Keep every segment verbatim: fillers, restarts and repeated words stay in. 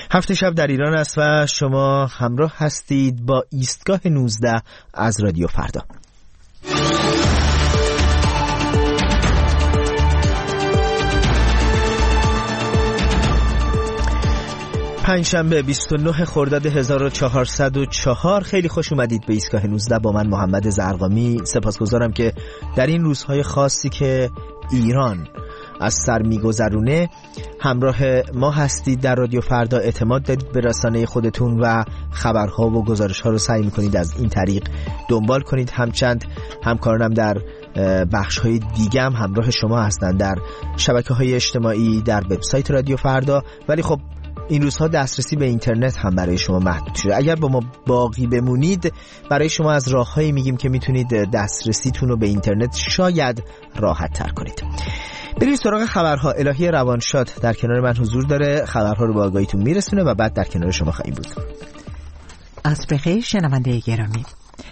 هفت شب در ایران است و شما همراه هستید با ایستگاه نوزده از رادیو فردا. پنجشنبه بیست و نه خرداد هزار و چهارصد و چهار. خیلی خوش اومدید به ایستگاه نوزده با من محمد زرقامی. سپاسگزارم که در این روزهای خاصی که ایران از سر میگذرونه همراه ما هستید. در رادیو فردا اعتماد دارید به رسانه خودتون و خبرها و گزارش‌ها رو سعی می‌کنید از این طریق دنبال کنید. همچند همکارانم در بخش‌های دیگه هم همراه شما هستند در شبکه‌های اجتماعی، در وبسایت رادیو فردا. ولی خب این روزها دسترسی به اینترنت هم برای شما محدود شده. اگر با ما باقی بمونید برای شما از راه‌هایی میگیم که میتونید دسترسیتون رو به اینترنت شاید راحت تر کنید. بریم سراغ خبرها. الهی روانشاد در کنار من حضور داره، خبرها رو به آگاهیتون میرسونه و بعد در کنار شما خواهیم بود. عصر بخیر شنونده گرامی.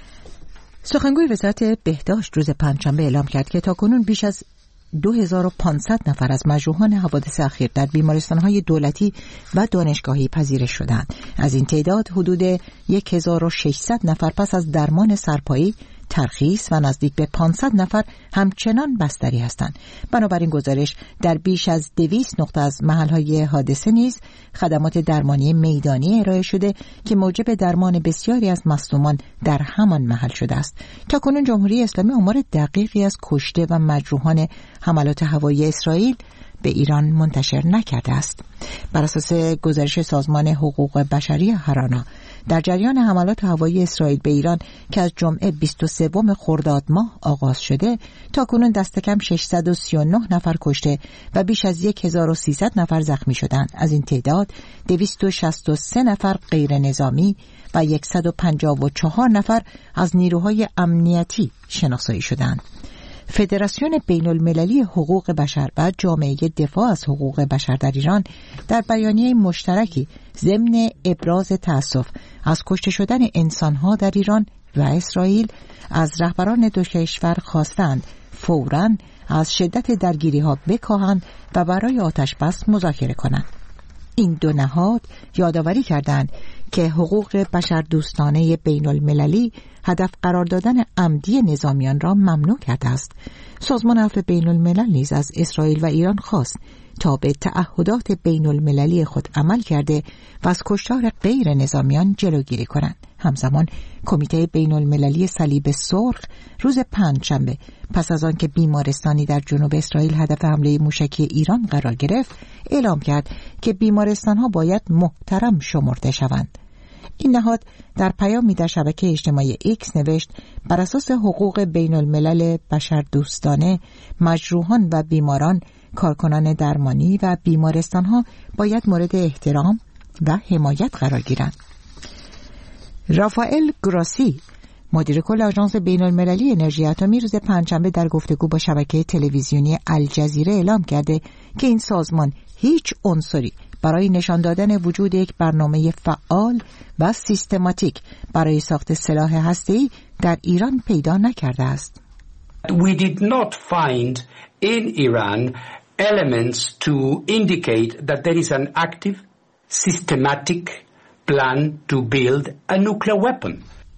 سخنگوی وزارت بهداشت روز پنجشنبه اعلام کرد که تاکنون بیش از دو هزار و پانصد نفر از مجروحان حوادث اخیر در بیمارستان‌های دولتی و دانشگاهی پذیرش شدند. از این تعداد حدود هزار و ششصد نفر پس از درمان سرپایی ترخیص و نزدیک به پانصد نفر همچنان بستری هستند. بنابراین گزارش در بیش از دویست نقطه از محل‌های حادثه نیز خدمات درمانی میدانی ارائه شده که موجب درمان بسیاری از مصدومان در همان محل شده است. تاکنون جمهوری اسلامی آمار دقیقی از کشته و مجروحان حملات هوایی اسرائیل به ایران منتشر نکرده است. بر اساس گزارش سازمان حقوق بشری هرانا، در جریان حملات هوایی اسرائیل به ایران که از جمعه بیست و سه خرداد ماه آغاز شده، تاکنون دست کم ششصد و سی و نه نفر کشته و بیش از هزار و سیصد نفر زخمی شدند. از این تعداد دویست و شصت و سه نفر غیر نظامی و صد و پنجاه و چهار نفر از نیروهای امنیتی شناسایی شدند. فدراسیون بین المللی حقوق بشر و جامعه دفاع از حقوق بشر در ایران در بیانیه مشترکی ضمن ابراز تأسف از کشته شدن انسانها در ایران و اسرائیل از رهبران دو کشور خواستند فوراً از شدت درگیری‌ها بکاهند و برای آتش‌بس مذاکره کنند. این دو نهاد یادآوری کردند که حقوق بشر دوستانه بین المللی هدف قرار دادن عمدی نظامیان را ممنوع کرده است. سازمان عفو بین الملل نیز از اسرائیل و ایران خواست تا به تعهدات بین المللی خود عمل کرده و از کشتار غیر نظامیان جلوگیری کنند. همزمان کمیته بین المللی صلیب سرخ روز پنجشنبه پس از آن که بیمارستانی در جنوب اسرائیل هدف حمله موشکی ایران قرار گرفت اعلام کرد که بیمارستان‌ها باید محترم شمرده شوند. این نهاد در پیامی در شبکه اجتماعی ایکس نوشت بر اساس حقوق بین الملل بشر دوستانه مجروحان و بیماران، کارکنان درمانی و بیمارستان‌ها باید مورد احترام و حمایت قرار گیرند. رافائل گراسی مدیر کل آژانس بین المللی انرژی اتمی روز پنجشنبه در گفتگو با شبکه تلویزیونی الجزیره اعلام کرده که این سازمان هیچ عنصری برای نشان دادن وجود یک برنامه فعال و سیستماتیک برای ساخت سلاح هسته‌ای در ایران پیدا نکرده است. We did not find in Iran elements to indicate that there is an active, systematic plan to build a nuclear weapon.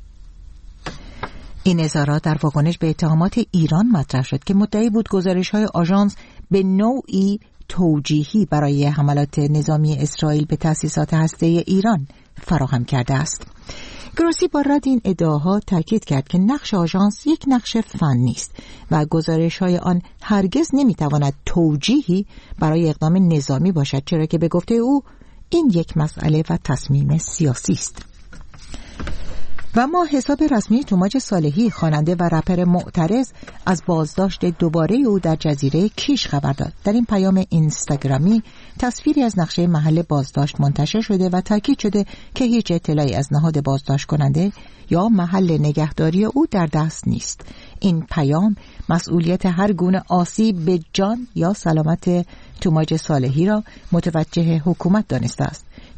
این اظهارات در واکنش به اتهامات ایران مطرح شد که مدعی بود گزارش‌های آژانس به نوعی توجیهی برای حملات نظامی اسرائیل به تأسیسات هسته‌ای ایران فراهم کرده است. گروسی با رد این ادعاها تاکید کرد که نقش آژانس یک نقش فنی است و گزارش‌های آن هرگز نمی‌تواند توجیهی برای اقدام نظامی باشد، چرا که به گفته او این یک مسئله و تصمیم سیاسی است. و ما حساب رسمی توماج صالحی خواننده و رپر معترض از بازداشت دوباره او در جزیره کیش خبر داد. در این پیام اینستاگرامی تصویری از نقشه محل بازداشت منتشر شده و تاکید شده که هیچ اطلاعی از نهاد بازداشت کننده یا محل نگهداری او در دست نیست. این پیام مسئولیت هر گونه آسیب به جان یا سلامت توماج صالحی را متوجه حکومت دانسته است.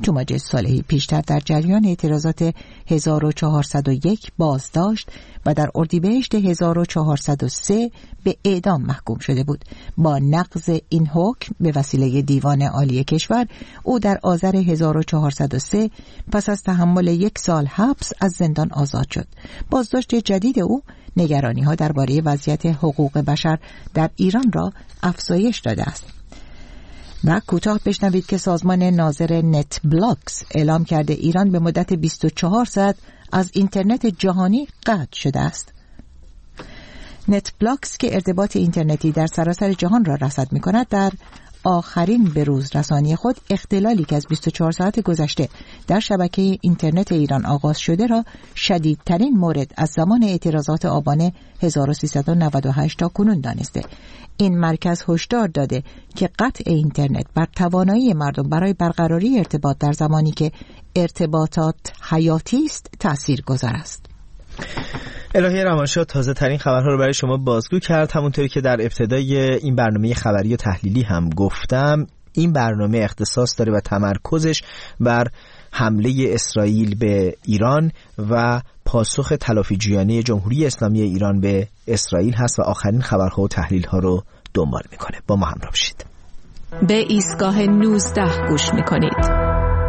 توماجد صالحی پیشتر در جریان اعتراضات هزار و چهارصد و یک بازداشت و در اردیبهشت هزار و چهارصد و سه به اعدام محکوم شده بود. با نقض این حکم به وسیله دیوان عالی کشور، او در آذر هزار و چهارصد و سه پس از تحمل یک سال حبس از زندان آزاد شد. بازداشت جدید او نگرانی‌ها درباره وضعیت حقوق بشر در ایران را افزایش داده است. و کوتاه بشنوید که سازمان ناظر نت بلاکس اعلام کرده ایران به مدت بیست و چهار ساعت از اینترنت جهانی قطع شده است. نت بلاکس که ارتباط اینترنتی در سراسر جهان را رصد می‌کند، در آخرین بروز رسانی خود اختلالی که از بیست و چهار ساعت گذشته در شبکه اینترنت ایران آغاز شده را شدیدترین مورد از زمان اعتراضات آبان هزار و سیصد و نود و هشت تا کنون دانسته. این مرکز هشدار داده که قطع اینترنت بر توانایی مردم برای برقراری ارتباط در زمانی که ارتباطات حیاتی است تاثیرگذار است. الهی روانشاد تازه ترین خبرها رو برای شما بازگو کرد. همونطوری که در ابتدای این برنامه خبری و تحلیلی هم گفتم، این برنامه اختصاص داره و تمرکزش بر حمله اسرائیل به ایران و پاسخ تلافیجویانه جمهوری اسلامی ایران به اسرائیل هست و آخرین خبرها و تحلیل‌ها رو دنبال میکنه. با ما همراه باشید. به ایستگاه نوزده گوش میکنید.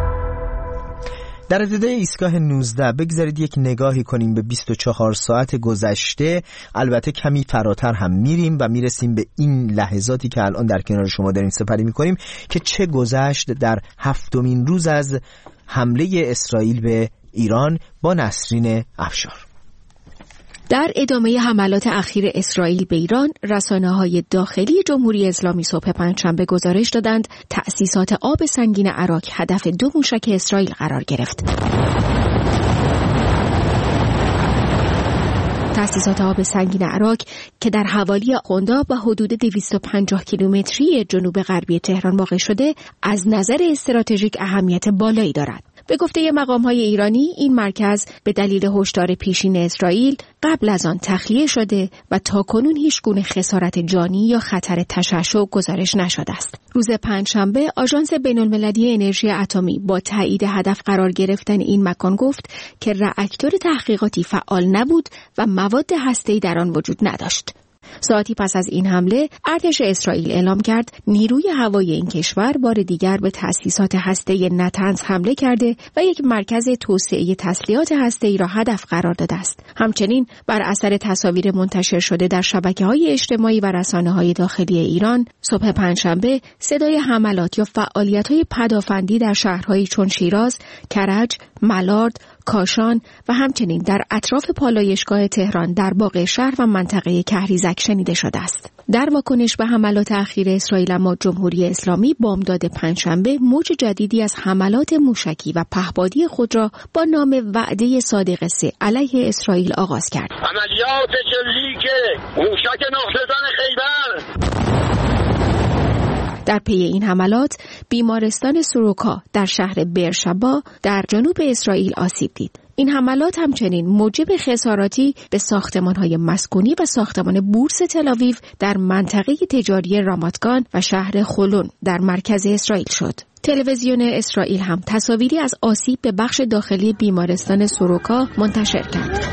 در ابتدای ایستگاه نوزده بگذارید یک نگاهی کنیم به بیست و چهار ساعت گذشته. البته کمی فراتر هم میریم و میرسیم به این لحظاتی که الان در کنار شما داریم سپری میکنیم که چه گذشت در هفتمین روز از حمله اسرائیل به ایران با نسرین افشار. در ادامه حملات اخیر اسرائیل به ایران، رسانه‌های داخلی جمهوری اسلامی صبح پنجشنبه گزارش دادند تأسیسات آب سنگین عراق هدف دو موشک اسرائیل قرار گرفت. تأسیسات آب سنگین عراق که در حوالی قنداب و حدود دویست و پنجاه کیلومتری جنوب غربی تهران واقع شده، از نظر استراتژیک اهمیت بالایی دارد. به گفته مقام‌های ایرانی، این مرکز به دلیل هشدار پیشین اسرائیل قبل از آن تخلیه شده و تاکنون هیچ گونه خسارت جانی یا خطر تشعشع گزارش نشده است. روز پنجشنبه آژانس بین‌المللی انرژی اتمی با تایید هدف قرار گرفتن این مکان گفت که راکتور تحقیقاتی فعال نبود و مواد هسته‌ای در آن وجود نداشت. ساعتی پس از این حمله، ارتش اسرائیل اعلام کرد نیروی هوایی این کشور بار دیگر به تأسیسات هسته‌ای نتنز حمله کرده و یک مرکز توسعه تسلیحات هسته‌ای را هدف قرار داده است. همچنین بر اثر تصاویر منتشر شده در شبکه‌های اجتماعی و رسانه‌های داخلی ایران، صبح پنجشنبه صدای حملات یا فعالیت‌های پدافندی در شهرهایی چون شیراز، کرج، ملارد، کاشان و همچنین در اطراف پالایشگاه تهران در باغ شهر و منطقه کهریزک شنیده شده است. در واکنش به حملات اخیر اسرائیل، اما جمهوری اسلامی بامداد پنجشنبه موج جدیدی از حملات موشکی و پهپادی خود را با نام وعده صادق سه علیه اسرائیل آغاز کرد. عملیات شلیک موشک ناخرزن خیبر. در پی این حملات، بیمارستان سوروکا در شهر برشبا در جنوب اسرائیل آسیب دید. این حملات همچنین موجب خساراتی به ساختمان‌های مسکونی و ساختمان بورس تل‌آویو در منطقه تجاری راماتگان و شهر خولون در مرکز اسرائیل شد. تلویزیون اسرائیل هم تصاویری از آسیب به بخش داخلی بیمارستان سوروکا منتشر کرد.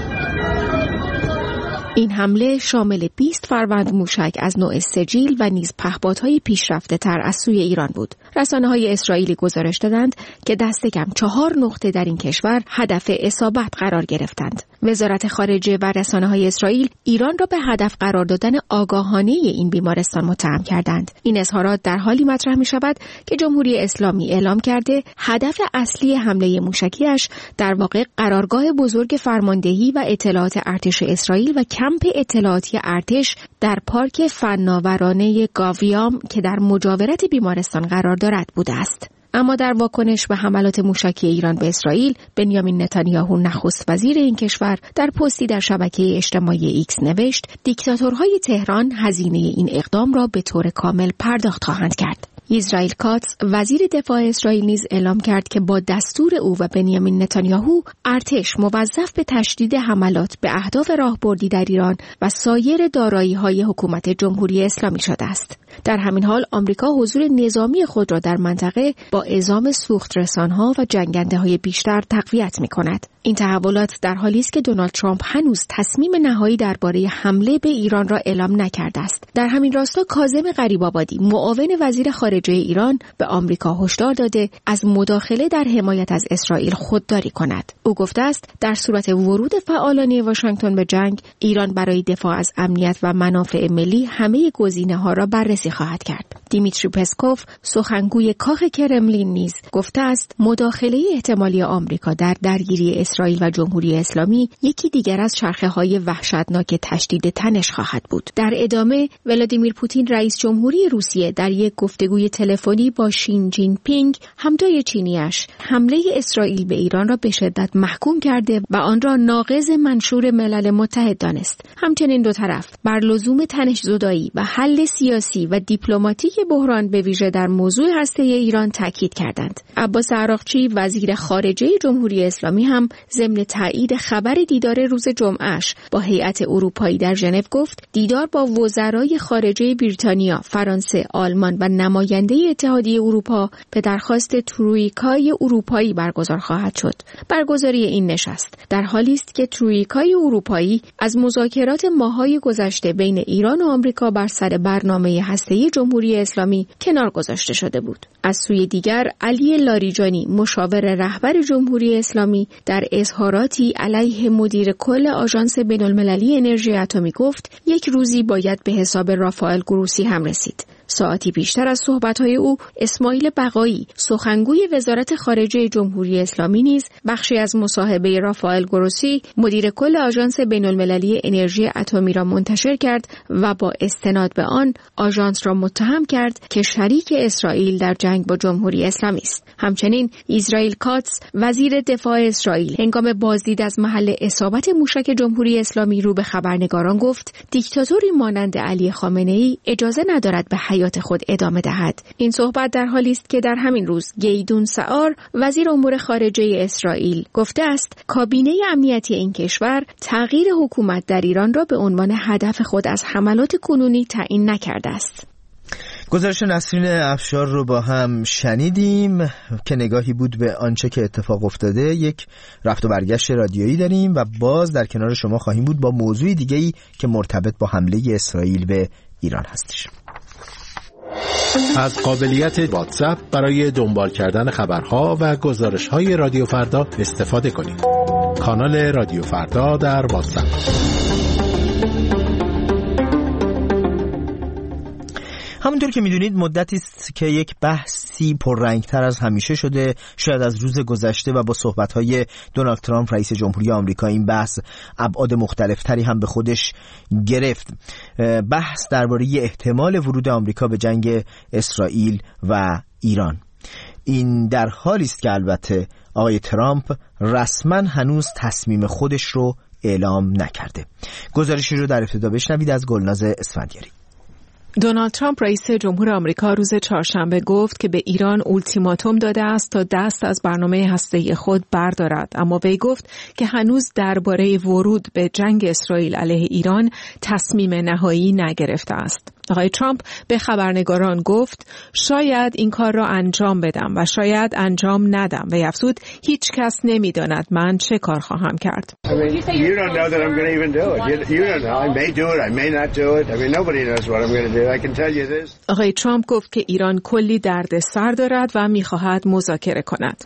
این حمله شامل بیست فروند موشک از نوع سجیل و نیز پهپادهای پیشرفته تر از سوی ایران بود. رسانه‌های اسرائیلی گزارش دادند که دست کم چهار نقطه در این کشور هدف اصابت قرار گرفتند. وزارت خارجه و رسانه‌های اسرائیل ایران را به هدف قرار دادن آگاهانه این بیمارستان متهم کردند. این اظهارات در حالی مطرح می‌شود که جمهوری اسلامی اعلام کرده هدف اصلی حمله موشکیش در واقع قرارگاه بزرگ فرماندهی و اطلاعات ارتش اسرائیل و کمپ اطلاعاتی ارتش در پارک فناورانه گاویام که در مجاورت بیمارستان قرار دارد بوده است. اما در واکنش به حملات موشکی ایران به اسرائیل، بنیامین نتانیاهو نخست وزیر این کشور در پستی در شبکه اجتماعی ایکس نوشت دیکتاتورهای تهران هزینه این اقدام را به طور کامل پرداخت خواهند کرد. اسرائیل کاتس وزیر دفاع اسرائیل نیز اعلام کرد که با دستور او و بنیامین نتانیاهو ارتش موظف به تشدید حملات به اهداف راهبردی در ایران و سایر دارایی‌های حکومت جمهوری اسلامی شده است. در همین حال آمریکا حضور نظامی خود را در منطقه با اعزام سوخت‌رسان‌ها و جنگنده‌های بیشتر تقویت می‌کند. این تحولات در حالی است که دونالد ترامپ هنوز تصمیم نهایی درباره حمله به ایران را اعلام نکرده است. در همین راستا کاظم غریب‌آبادی معاون وزیر خارجه ایران به آمریکا هشدار داده از مداخله در حمایت از اسرائیل خودداری کند. او گفته است در صورت ورود فعالانه واشنگتن به جنگ، ایران برای دفاع از امنیت و منافع ملی همه گزینه‌ها را بررسی خواهد کرد. دیمیتری پسکوف سخنگوی کاخ کرملین نیز گفته است مداخله احتمالی آمریکا در درگیری اسرائیل و جمهوری اسلامی یکی دیگر از چرخه‌های وحشتناک تشدید تنش خواهد بود. در ادامه ولادیمیر پوتین رئیس جمهوری روسیه در یک گفتگوی تلفنی با شین جین پینگ همتای چینیش حمله اسرائیل به ایران را به شدت محکوم کرده و آن را ناقض منشور ملل متحد دانست. همچنین دو طرف بر لزوم تنش زدایی و حل سیاسی و دیپلماتیک بحران به ویژه در موضوع هسته ایران تاکید کردند. عباس عراقچی وزیر خارجه جمهوری اسلامی هم ضمن تایید خبر دیدار روز جمعهش با هیئت اروپایی در ژنو گفت دیدار با وزرای خارجه بریتانیا، فرانسه، آلمان و نماینده اتحادیه اروپا به درخواست ترویکای اروپایی برگزار خواهد شد. برگزاری این نشست در حالی است که ترویکای اروپایی از مذاکرات ماه‌های گذشته بین ایران و آمریکا بر سر برنامه هسته‌ای جمهوری اسلامی کنار گذاشته شده بود. از سوی دیگر علی لاریجانی مشاور رهبر جمهوری اسلامی در اظهاراتی علیه مدیر کل آژانس بین‌المللی انرژی اتمی گفت یک روزی باید به حساب رافائل گروسی هم رسید. ساعتی بیشتر از صحبت‌های او، اسماعیل بقایی، سخنگوی وزارت خارجه جمهوری اسلامی نیز بخشی از مصاحبه رافائل گروسی، مدیر کل آژانس بین‌المللی انرژی اتمی را منتشر کرد و با استناد به آن آژانس را متهم کرد که شریک اسرائیل در جنگ با جمهوری اسلامی است. همچنین اسرائیل کاتس وزیر دفاع اسرائیل هنگام بازدید از محل اصابت موشک جمهوری اسلامی رو به خبرنگاران گفت دیکتاتوری مانند علی خامنه‌ای اجازه ندارد به حیات خود ادامه دهد. این صحبت در حالی است که در همین روز گیدون سعار وزیر امور خارجه اسرائیل گفته است کابینه امنیتی این کشور تغییر حکومت در ایران را به عنوان هدف خود از حملات کنونی تعیین نکرده است. گزارش نسرین افشار رو با هم شنیدیم که نگاهی بود به آنچه که اتفاق افتاده. یک رفت و برگشت رادیویی داریم و باز در کنار شما خواهیم بود با موضوع دیگه‌ای که مرتبط با حمله اسرائیل به ایران هستش. از قابلیت واتساپ برای دنبال کردن خبرها و گزارش‌های رادیو فردا استفاده کنید. کانال رادیو فردا در واتساپ. همونطور که میدونید مدتی است که یک بحثی پررنگتر از همیشه شده، شاید از روز گذشته، و با صحبت‌های دونالد ترامپ رئیس جمهوری آمریکا این بحث ابعاد مختلفتری هم به خودش گرفت. بحث درباره احتمال ورود آمریکا به جنگ اسرائیل و ایران. این در حالی است که البته آقای ترامپ رسما هنوز تصمیم خودش رو اعلام نکرده. گزارشی رو در ابتدا بشنوید از گلناز اسفندیاری. دونالد ترامپ رئیس جمهور آمریکا روز چهارشنبه گفت که به ایران اولتیماتوم داده است تا دست از برنامه هسته‌ای خود بردارد، اما وی گفت که هنوز درباره ورود به جنگ اسرائیل علیه ایران تصمیم نهایی نگرفته است. آقای ترامپ به خبرنگاران گفت شاید این کار را انجام بدم و شاید انجام ندم و افزود هیچ کس نمی‌داند من چه کار خواهم کرد. آقای ترامپ گفت که ایران کلی دردسر دارد و می‌خواهد مذاکره کند.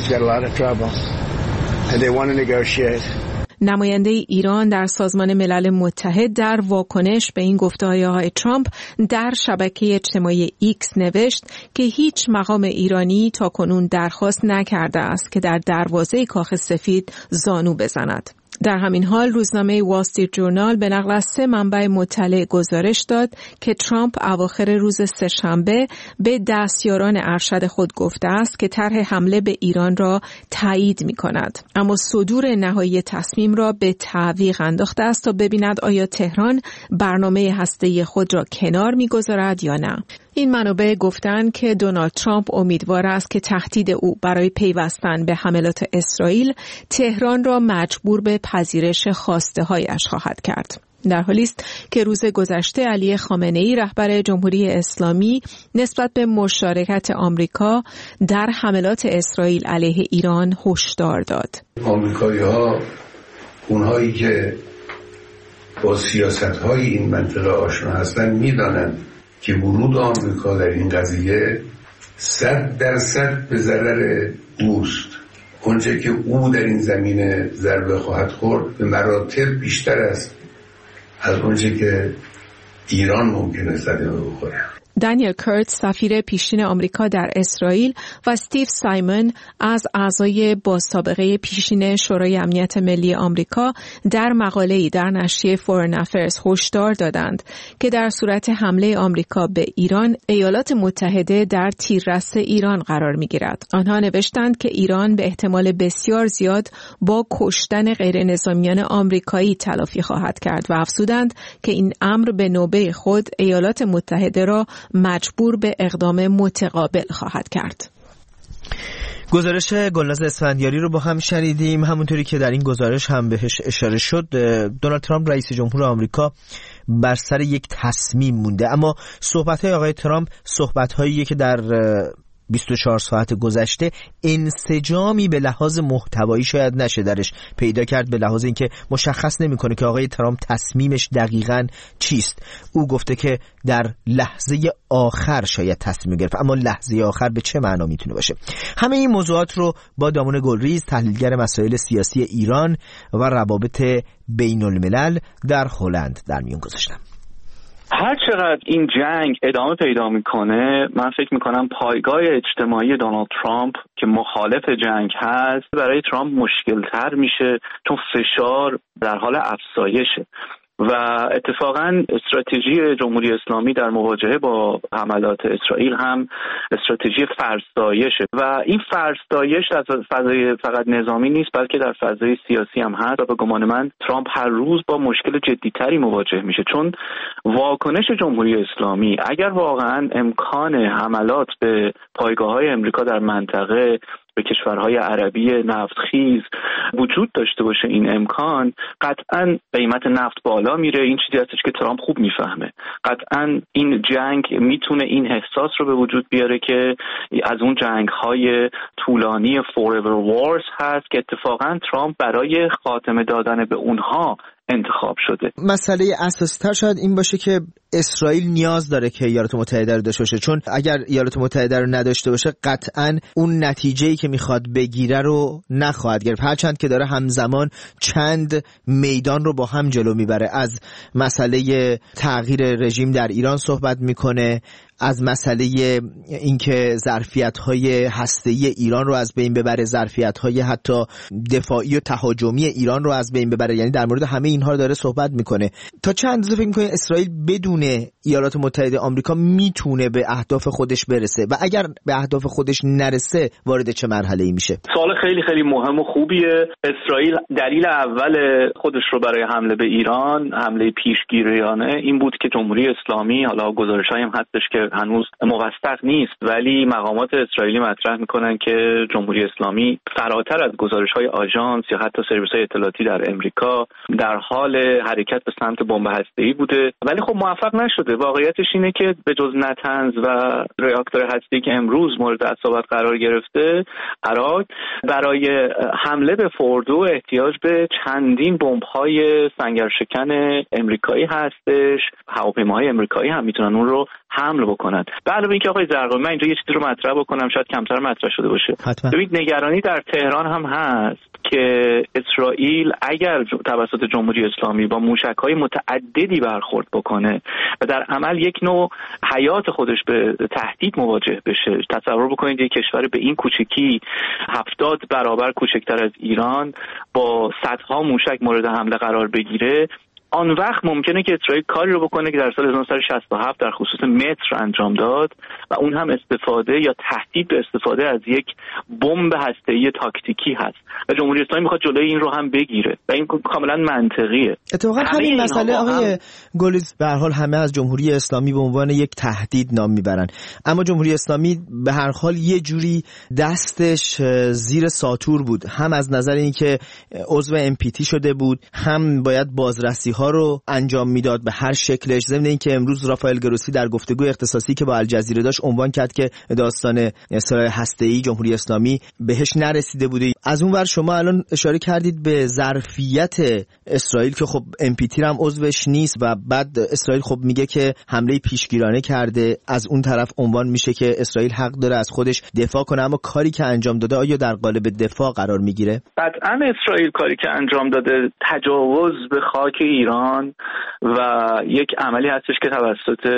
نماینده ایران در سازمان ملل متحد در واکنش به این گفته‌های آقای ترامپ در شبکه اجتماعی ایکس نوشت که هیچ مقام ایرانی تاکنون درخواست نکرده است که در دروازه کاخ سفید زانو بزند. در همین حال روزنامه وال استریت جورنال به نقل از سه منبع مطلع گزارش داد که ترامپ اواخر روز سه‌شنبه به دستیاران ارشد خود گفته است که طرح حمله به ایران را تایید می‌کند، اما صدور نهایی تصمیم را به تعویق انداخته است تا ببیند آیا تهران برنامه هسته‌ای خود را کنار می‌گذارد یا نه. این منابع گفتند که دونالد ترامپ امیدوار است که تهدید او برای پیوستن به حملات اسرائیل تهران را مجبور به پذیرش خواسته‌هایش خواهد کرد. در حالی است که روز گذشته علی خامنه‌ای رهبر جمهوری اسلامی نسبت به مشارکت آمریکا در حملات اسرائیل علیه ایران هشدار داد. آمریکایی‌ها اونهایی که با سیاست‌های این منطقه آشنا هستن می‌دانند که ورود آمریکا در این قضیه صد درصد به ضرر اوست. اونچه که او در این زمینه ضربه خواهد خورد به مراتب بیشتر است از اونچه که ایران ممکنه صدمه بخوره. دانیل کرت سفیر پیشین آمریکا در اسرائیل و استیو سایمون از اعضای با سابقه پیشین شورای امنیت ملی آمریکا در مقاله‌ای در نشریه فورن افیرز هشدار دادند که در صورت حمله آمریکا به ایران، ایالات متحده در تیررس ایران قرار می‌گیرد. آنها نوشتند که ایران به احتمال بسیار زیاد با کشتن غیر نظامیان آمریکایی تلافی خواهد کرد و افزودند که این امر به نوبه خود ایالات متحده را مجبور به اقدام متقابل خواهد کرد. گزارش گلناز اسفندیاری رو با هم شنیدیم. همونطوری که در این گزارش هم بهش اشاره شد، دونالد ترامپ رئیس جمهور آمریکا بر سر یک تصمیم مونده، اما صحبت‌های آقای ترامپ صحبت‌هاییه که در بیست و چهار ساعت گذشته انسجامی به لحاظ محتوایی شاید نشه درش پیدا کرد، به لحاظ اینکه مشخص نمی‌کنه که آقای ترامپ تصمیمش دقیقاً چیست. او گفته که در لحظه آخر شاید تصمیم گرفت، اما لحظه آخر به چه معنا میتونه باشه؟ همه این موضوعات رو با دامون گلریز، تحلیلگر مسائل سیاسی ایران و روابط بین الملل در هلند در میون گذاشتم. هر چقدر این جنگ ادامه پیدا میکنه، من فکر میکنم پایگاه اجتماعی دونالد ترامپ که مخالف جنگ هست برای ترامپ مشکل‌تر میشه، چون فشار در حال افزایشه و اتفاقا استراتژی جمهوری اسلامی در مواجهه با حملات اسرائیل هم استراتژی فرسایشه و این فرسایش از فضای فقط نظامی نیست بلکه در فضای سیاسی هم هست و به گمان من ترامپ هر روز با مشکل جدیتری مواجه میشه، چون واکنش جمهوری اسلامی اگر واقعا امکان حملات به پایگاه‌های امریکا در منطقه به کشورهای عربی نفتخیز وجود داشته باشه، این امکان، قطعاً قیمت نفت بالا میره. این چیزی هستش که ترامپ خوب میفهمه. قطعاً این جنگ میتونه این احساس رو به وجود بیاره که از اون جنگ‌های طولانی forever wars هست که اتفاقاً ترامپ برای خاتمه دادن به اونها انتخاب شده. مسئله اساسی تر شاید این باشه که اسرائیل نیاز داره که ایالات متحده رو داشته باشه، چون اگر ایالات متحده رو نداشته باشه قطعاً اون نتیجه‌ای که میخواد بگیره رو نخواهد گرفت، هرچند که داره همزمان چند میدان رو با هم جلو میبره. از مسئله تغییر رژیم در ایران صحبت میکنه، از مسئله اینکه ظرفیت‌های هسته‌ای ایران رو از بین ببره، ظرفیت‌های حتی دفاعی و تهاجمی ایران رو از بین ببره، یعنی در مورد همه اینها رو داره صحبت میکنه. تا چند اندازه فکر می‌کنید اسرائیل بدون ایالات متحده آمریکا میتونه به اهداف خودش برسه و اگر به اهداف خودش نرسه وارد چه مرحله‌ای میشه؟ سوال خیلی خیلی مهم و خوبیه. اسرائیل دلیل اول خودش رو برای حمله به ایران، حمله پیشگیریانه، این بود که جمهوری اسلامی، حالا گزارش‌هایی هم هستش که هنوز موثق نیست ولی مقامات اسرائیلی مطرح میکنن که جمهوری اسلامی فراتر از گزارش‌های آژانس یا حتی سرویس‌های اطلاعاتی در امریکا در حال حرکت به سمت بمب هسته‌ای بوده، ولی خب موفق نشده. واقعیتش اینه که به جز نتنز و راکتور هسته‌ای که امروز مورد اصابت قرار گرفته، عراق برای حمله به فوردو احتیاج به چندین بمب‌های سنگرشکن امریکایی هستش. هواپیماهای امریکایی هم میتونن اون رو حمل بکنن. به علاوه اینکه آقای زرقامی، من اینجا یه چیزی رو مطرح بکنم، شاید کمتر مطرح شده باشه. ببینید نگرانی در تهران هم هست که اسرائیل اگر توسط جمهوری اسلامی با موشک‌های متعددی برخورد بکنه و در عمل یک نوع حیات خودش به تهدید مواجه بشه. تصور بکنید یک کشور به این کوچکی هفتاد برابر کوچکتر از ایران با صدها موشک مورد حمله قرار بگیره، آن وقت ممکنه که اسرائیل کاری رو بکنه که در سال هزار و نهصد و شصت و هفت در خصوص مصر انجام داد و اون هم استفاده یا تهدید به استفاده از یک بمب هسته‌ای تاکتیکی هست و جمهوری اسلامی میخواد جلوی این رو هم بگیره و این کاملا منطقیه. اتفاقا همین مسئله آقای هم... گلیز به هر حال همه از جمهوری اسلامی به عنوان یک تهدید نام میبرن، اما جمهوری اسلامی به هر حال یه جوری دستش زیر ساتور بود، هم از نظر اینکه عضو ام پی تی شده بود، هم باید بازرسی ها رو انجام میداد به هر شکلش. ضمن اینکه امروز رافائل گروسی در گفتگوی اختصاصی که با الجزیره داشت عنوان کرد که داستان سلاح هسته‌ای جمهوری اسلامی بهش نرسیده بوده. از اون ور شما الان اشاره کردید به ظرفیت اسرائیل که خب ام پی تی هم عضوش نیست و بعد اسرائیل خب میگه که حمله پیشگیرانه کرده، از اون طرف عنوان میشه که اسرائیل حق داره از خودش دفاع کنه، اما کاری که انجام داده آیا در قالب دفاع قرار میگیره؟ قطعا اسرائیل کاری که انجام داده تجاوز به خاک ایران و یک عملی هستش که توسط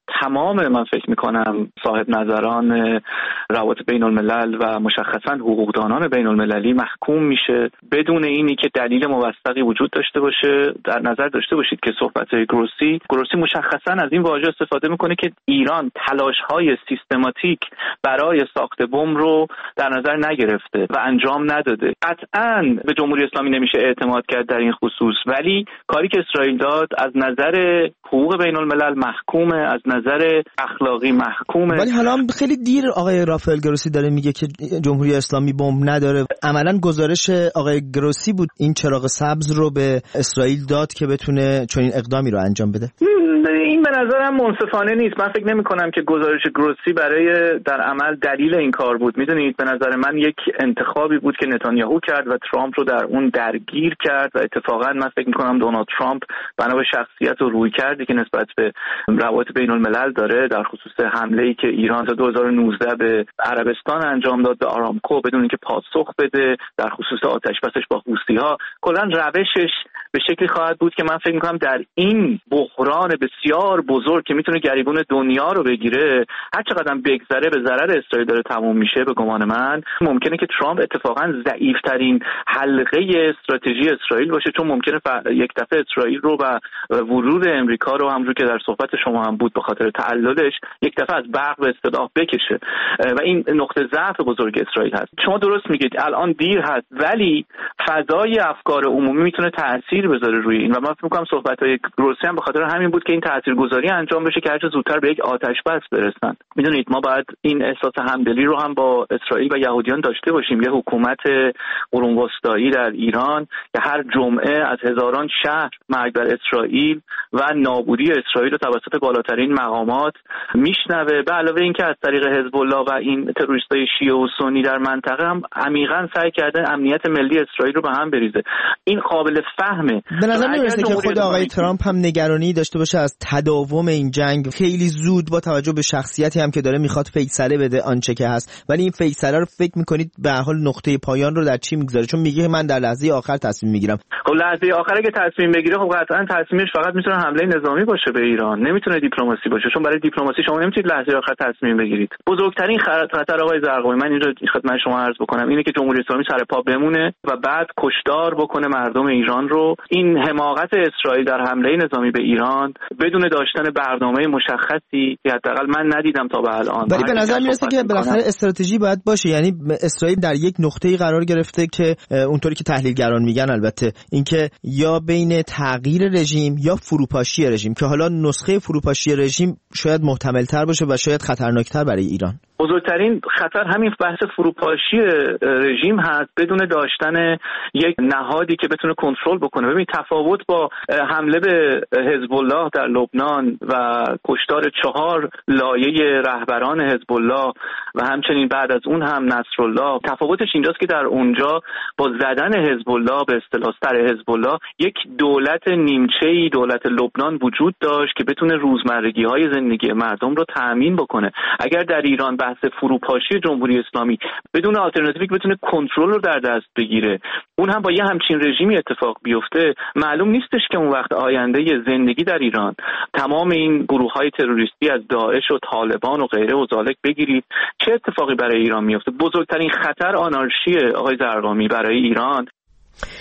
تمام من فکر میکنم صاحب نظران روابط بین الملل و مشخصا حقوقدانان بین المللی محکوم میشه بدون اینی که دلیل موثقی وجود داشته باشه. در نظر داشته باشید که صحبت‌های گروسی گروسی مشخصا از این واژه استفاده میکنه که ایران تلاش‌های سیستماتیک برای ساخت بمب رو در نظر نگرفته و انجام نداده. قطعاً به جمهوری اسلامی نمیشه اعتماد کرد در این خصوص، ولی کاری که اسرائیل داد از نظر حقوق بین الملل محکومه، از نظر اخلاقی محکومه. ولی حالا خیلی دیر آقای رافائل گروسی داره میگه که جمهوری اسلامی بمب نداره. عملاً گزارش آقای گروسی بود این چراغ سبز رو به اسرائیل داد که بتونه چنین اقدامی رو انجام بده. این به نظرم منصفانه نیست. من فکر نمی کنم که گزارش گروسی برای در عمل دلیل این کار بود. میدونید به نظر من یک انتخابی بود که نتانیاهو کرد و ترامپ رو در اون درگیر کرد و اتفاقا من فکر می کنم دونالد ترامپ بنا به شخصیت و روی کردی که نسبت به روابط بین الملل داره در خصوص حمله‌ای که ایران تا دو هزار و نوزده به عربستان انجام داد به آرامکو بدون اینکه پاسخ بده، در خصوص آتش‌بسش با حوثی‌ها، کلاً روشش به شکلی خواهد بود که من فکر می‌کنم در این بحران بسیار بزرگ که میتونه گریبون دنیا رو بگیره هر چقدر بگذره به ضرر اسرائیل داره تموم میشه. به گمان من ممکنه که ترامپ اتفاقا ضعیف‌ترین حلقه استراتژی اسرائیل باشه، چون ممکنه یک دفعه اسرائیل رو و ورود امریکا رو همونجور که در صحبت شما هم بود به خاطر تعللش یک دفعه از برق به اصطلاح بکشه و این نقطه ضعف بزرگ اسرائیل هست. شما درست میگید الان دیر هست، ولی فضای افکار عمومی میتونه تأثیر بذاره روی این و من فکر می‌کنم صحبت‌های گروسی هم به خاطر همین بود که این تاثیرگذاری انجام بشه که هر چه زودتر به یک آتش بس برسن. میدونید ما باید این احساس همدلی رو هم با اسرائیل و یهودیان داشته باشیم. یه حکومت قرون وسطایی در ایران که هر جمعه از هزاران شهر مرگ بر اسرائیل و نابودی اسرائیل رو توسط بالاترین مقامات میشنوه، به علاوه اینکه از طریق حزب الله و این تروریستای شیعه و سنی در منطقه هم عمیقاً سعی کرده امنیت ملی اسرائیل رو به هم بریزه. این قابل فهمه. به نظر میرسه که خود آقای ترامپ هم نگرانی داشته باشه از تداوم این جنگ خیلی زود با توجه به شخصیتی هم که داره میخواد فیصله بده آنچه که هست، ولی این فیصله رو فکر میکنید به هر حال نقطه پایان رو در چی میگذاره؟ چون میگه من در لحظه آخر تصمیم میگیرم. خب لحظه آخر اگه تصمیم بگیره خب قطعا تصمیمش فقط میتونه حمله نظامی باشه به ایران، نمیتونه دیپلماسی باشه، چون برای دیپلماسی شما نمیتونید لحظه آخر تصمیم بگیرید. بزرگترین خطر آقای زرقامی من اینجا خدمت شما عرض بکنم اینه که جمهوری اسلامی سر پا بمونه و بعد کشتار بکنه مردم ایران رو. این حماقت اسرائیل در حمله نظامی به ایران بدون داشتن برنامه مشخصی که حداقل من ندیدم تا به الان. ولی به نظر میرسه که بالاخره استراتژی باید باشه، یعنی اسرائیل در یک نقطه‌ای قرار گرفته که اونطوری که تحلیلگران میگن البته اینکه یا بین تغییر رژیم یا فروپاشی رژیم، که حالا نسخه فروپاشی رژیم شاید محتمل‌تر باشه و شاید خطرناکتر برای ایران. بزرگترین خطر همین بحث فروپاشی رژیم هست بدون داشتن یک نهادی که بتونه کنترل بکنه. ببین تفاوت با حمله به حزب الله در لبنان و کشتار چهار لایه رهبران حزب الله و همچنین بعد از اون هم نصرالله، تفاوتش اینجاست که در اونجا با زدن حزب الله به اصطلاح سر حزب الله یک دولت نیمچه‌ای دولت لبنان وجود داشت که بتونه روزمرگی‌های زندگی مردم رو تأمین بکنه. اگر در ایران بحث فروپاشی جمهوری اسلامی بدون آلترناتیوی که بتونه کنترل رو در دست بگیره، اون هم با یه همچین رژیمی اتفاق بیفته، معلوم نیستش که اون وقت آینده زندگی در ایران تمام این گروه‌های تروریستی از داعش و طالبان و غیره و ذالک بگیرید چه اتفاقی برای ایران میفته. بزرگترین خطر آنارشی آقای زرقامی برای ایران.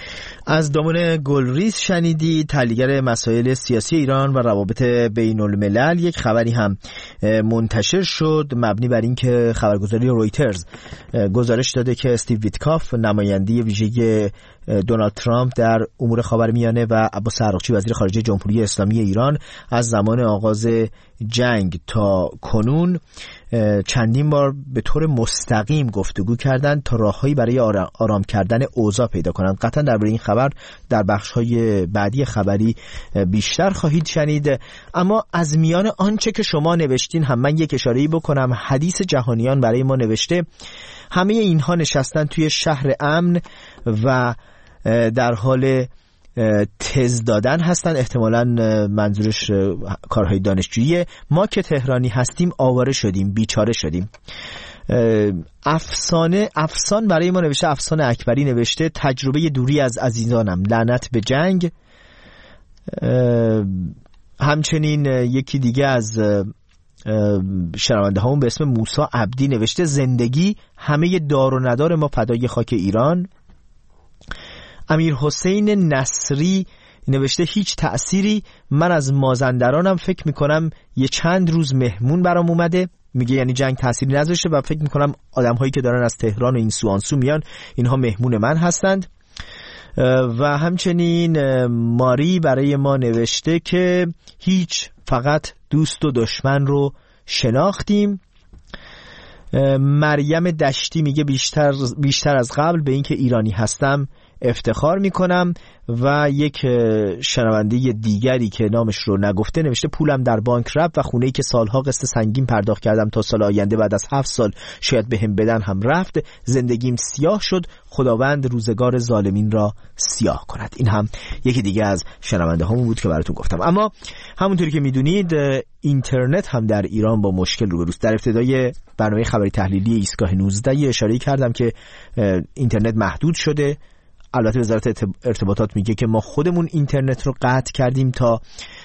از دامون گلریز شنیدی، تحلیلگر مسائل سیاسی ایران و روابط بین الملل. یک خبری هم منتشر شد مبنی بر این که خبرگزاری رویترز گزارش داده که استیو ویتکاف، نماینده ویژه دونالد ترامپ در امور خاورمیانه، و عباس عراقچی، وزیر خارجه جمهوری اسلامی ایران، از زمان آغاز جنگ تا کنون چندین بار به طور مستقیم گفتگو کردند تا راههایی برای آرام کردن اوضاع پیدا کنند. قطعا درباره این خبر در بخش‌های بعدی خبری بیشتر خواهید شنید. اما از میان آنچه که شما نوشتین هم من یک اشاره‌ای بکنم. حدیث جهانیان برای ما نوشته همه اینها نشستن توی شهر امن و در حال تز دادن هستن. احتمالاً منظورش کارهای دانشجویی. ما که تهرانی هستیم آواره شدیم، بیچاره شدیم. افسانه افسان برای ما نوشته، افسانه اکبری نوشته تجربه دوری از عزیزانم، لعنت به جنگ. همچنین یکی دیگه از شنونده همون به اسم موسی عبدی نوشته زندگی همه دار و ندار ما فدای خاک ایران. امیر حسین نصری نوشته هیچ تأثیری، من از مازندرانم، فکر میکنم یه چند روز مهمون برام اومده. میگه یعنی جنگ تأثیری نذاشته و فکر میکنم آدم هایی که دارن از تهران و این سو آن سو میان اینها مهمون من هستند. و همچنین ماری برای ما نوشته که هیچ، فقط دوست و دشمن رو شناختیم. مریم دشتی میگه بیشتر بیشتر از قبل به اینکه ایرانی هستم افتخار میکنم. و یک شنونده دیگری که نامش رو نگفته نوشته پولم در بانک رفت و خونه‌ای که سالها قسط سنگین پرداخت کردم تا سال آینده بعد از هفت سال شاید بهم بدن هم رفت. زندگیم سیاه شد، خداوند روزگار ظالمین را سیاه کند. این هم یکی دیگه از شنونده هامون بود که براتون گفتم. اما همونطوری که میدونید اینترنت هم در ایران با مشکل روبروست. در ابتدای برنامه خبری تحلیلی ایستگاه نوزده اشاره کردم که اینترنت محدود شده. البته وزارت ارتباطات میگه که ما خودمون اینترنت رو قطع کردیم تا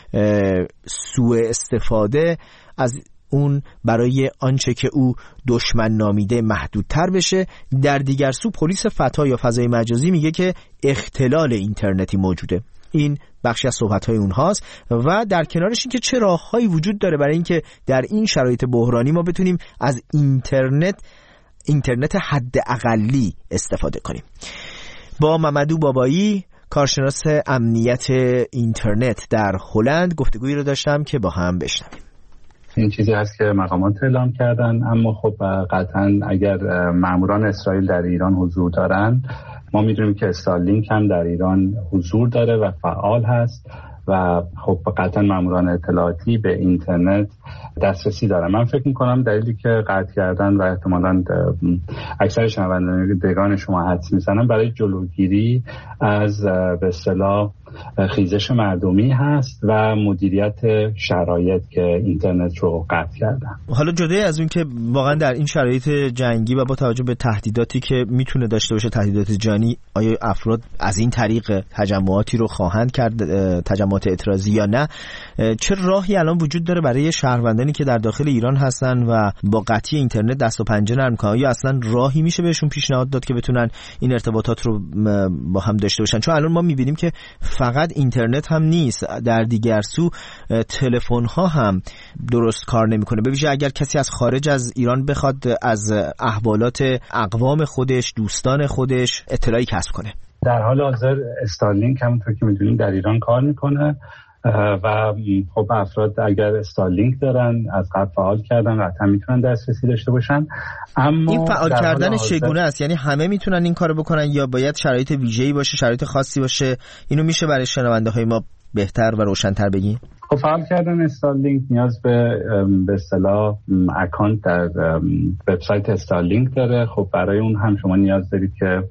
سوء استفاده از اون برای آنچه که او دشمن نامیده محدودتر بشه. در دیگر سو پلیس فتا یا فضای مجازی میگه که اختلال اینترنتی موجوده. این بخشی از صحبت‌های اونهاست. و در کنارش این که چه راه‌هایی وجود داره برای اینکه در این شرایط بحرانی ما بتونیم از اینترنت اینترنت حد اقلی استفاده کنیم. با ممدو بابایی، کارشناس امنیت اینترنت در هلند، گفتگویی رو داشتم که با هم بشنویم. این چیزی هست که مقامات اعلام کردن، اما خب قطعا اگر ماموران اسرائیل در ایران حضور دارن، ما میدونیم که استارلینک هم در ایران حضور داره و فعال هست و خب قطعا ماموران اطلاعاتی به اینترنت دسترسی دارن. من فکر میکنم دلیلی که قطع کردن و احتمالاً اکثر شنوندگان شما حدس میزنن برای جلوگیری از به اصطلاح خیزش مردمی هست و مدیریت شرایط که اینترنت رو قطع کردن. حالا جدای از اون که واقعا در این شرایط جنگی و با توجه به تهدیداتی که میتونه داشته باشه، تهدیدات جانی، آیا افراد از این طریق تجمعاتی رو خواهند کرد، تجمعات اعتراضی یا نه؟ چه راهی الان وجود داره برای شهروندانی که در داخل ایران هستن و با قطعی اینترنت دست و پنجه نرم کنن؟ یا اصلا راهی میشه بهشون پیشنهاد داد که بتونن این ارتباطات رو با هم داشته باشن؟ چون الان ما میبینیم که فقط اینترنت هم نیست، در دیگر سو تلفن ها هم درست کار نمیکنه. به ویژه اگر کسی از خارج از ایران بخواد از احوالات اقوام خودش، دوستان خودش اطلاعی کسب کنه. در حال حاضر استارلینک همونطور که میدونیم در ایران کار میکنه و خب افراد اگر استارلینک دارن از قبل فعال کردن قطعا میتونن دسترسی داشته باشن. اما این فعال کردن چگونه است؟ یعنی همه میتونن این کارو بکنن یا باید شرایط ویژه‌ای باشه، شرایط خاصی باشه؟ اینو میشه برای شنونده های ما بهتر و روشن‌تر بگین؟ خب فعال کردن استارلینک نیاز به به اصطلاح اکانت در وبسایت استارلینک داره. خب برای اون هم شما نیاز دارید که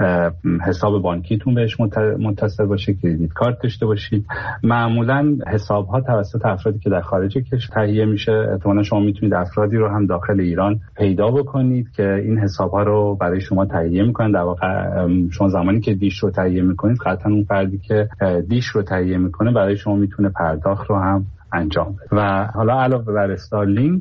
حساب بانکیتون بهش متصل باشه، کریدیت کارت داشته باشید. معمولا حساب ها توسط افرادی که در خارج کشور تهیه میشه. احتمالاً شما میتونید افرادی رو هم داخل ایران پیدا بکنید که این حساب ها رو برای شما تهیه میکنن. در واقع شما زمانی که دیش رو تهیه میکنید، قطعا اون فردی که دیش رو تهیه میکنه برای شما میتونه پرداخت رو هم انجام بده. و حالا علاوه بر استارلینک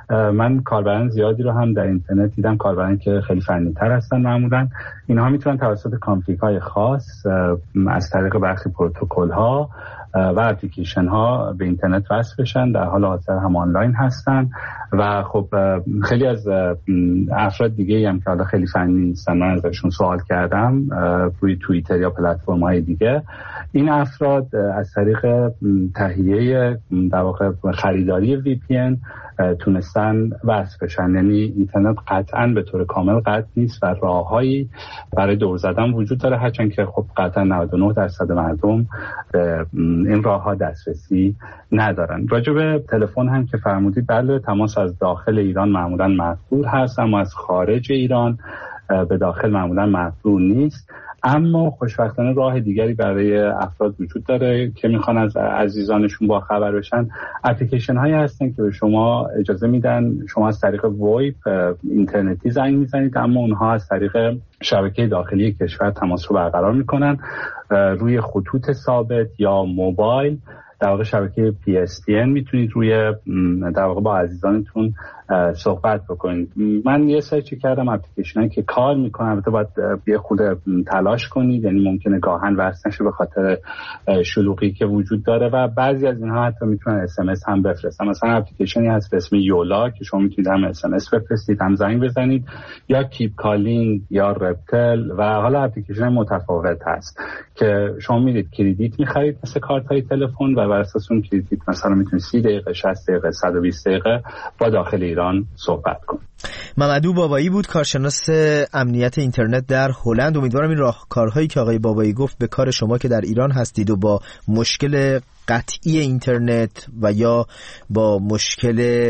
من کاربران زیادی رو هم در اینترنت دیدم، کاربران که خیلی فنی تر هستن معمولا. اینها میتونن توسط کانفیگ های خاص از طریق برخی پروتکل ها و اپلیکیشن ها به اینترنت وصل بشن، در حال حاضر هم آنلاین هستن و خب خیلی از افراد دیگه هم که حالا خیلی فنی نیستن من ازشون سوال کردم روی توییتر یا پلتفرم های دیگه، این افراد از طریق تهیه در واقع خریداری وی پی ان تونستن وصل بشن. یعنی اینترنت قطعاً به طور کامل قطع نیست و راههایی برای دور زدن وجود داره، هرچند که خب قطعاً نود و نه درصد مردم به این راهها دسترسی ندارن. راجع به تلفن هم که فرمودید، بله تماس از داخل ایران معمولاً مقبول هست، اما از خارج ایران به داخل معمولاً مقبول نیست. اما خوشبختانه راه دیگری برای افراد وجود داره که میخوان از عزیزانشون با خبر بشن. اپلیکیشن هایی هستن که به شما اجازه میدن شما از طریق وایپ اینترنتی زنگ میزنید، اما اونها از طریق شبکه داخلی کشور تماس رو برقرار میکنن روی خطوط ثابت یا موبایل. در واقع شبکه پی اس تی ان میتونید روی در واقع با عزیزانتون صحبت بکنید. من یه سرچ کردم اپلیکیشنایی که کار میکنن، البته باید یه خود تلاش کنید، یعنی ممکنه گاهن وصل نشه به خاطر شلوغی که وجود داره و بعضی از اینها حتی میتونن اس ام اس هم بفرستن. مثلا اپلیکیشنی هست به اسم یولا که شما میتونید هم اس ام اس بفرستید هم زنگ بزنید، یا کیپ کالینگ یا رپتل و حالا اپلیکیشن متفاوت هست که شما میرید کریدیت میخرید مثل کارت های تلفن و بر اساس اون کریدیت مثلا میتونید سی دقیقه، شصت دقیقه، صد و بیست دقیقه با داخل ایران صحبت کنید. ممدو بابایی بود، کارشناس امنیت اینترنت در هلند. امیدوارم این راهکارهایی که آقای بابایی گفت به کار شما که در ایران هستید و با مشکل قطعی اینترنت و یا با مشکل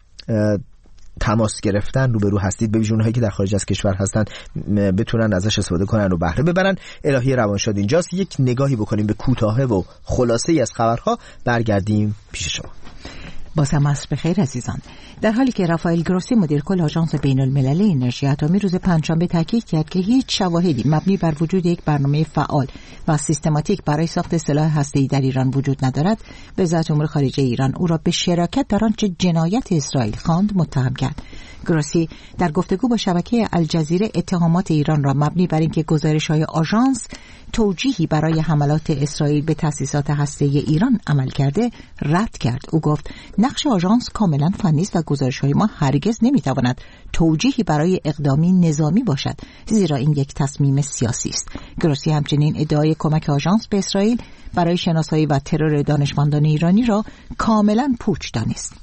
تماس گرفتن روبرو هستید، به ویژه اونهایی که در خارج از کشور هستن بتونن ازش استفاده کنن و بهره ببرن. الهی روانشاد اینجاست. یک نگاهی بکنیم به کوتاهه و خلاصه ای از خبرها، برگردیم پیش شما. باز هم عصر بخیر عزیزان. در حالی که رافائل گروسی مدیر کل آژانس بین المللی انرژی اتمی روز پنجشنبه تاکید کرد که هیچ شواهدی مبنی بر وجود یک برنامه فعال و سیستماتیک برای ساخت سلاح هسته‌ای در ایران وجود ندارد، وزارت امور خارجه ایران او را به شراکت در آنچه جنایت اسرائیل خواند متهم کرد. گروسی در گفتگو با شبکه الجزیره اتهامات ایران را مبنی بر اینکه گزارش‌های آژانس توجیهی برای حملات اسرائیل به تأسیسات هسته‌ای ایران عمل کرده رد کرد. او گفت نقش آژانس کاملا فنی است و گزارش‌های ما هرگز نمی‌تواند توجیهی برای اقدامی نظامی باشد، زیرا این یک تصمیم سیاسی است. گروسی همچنین ادعای کمک آژانس به اسرائیل برای شناسایی و ترور دانشمندان ایرانی را کاملا پوچ دانست.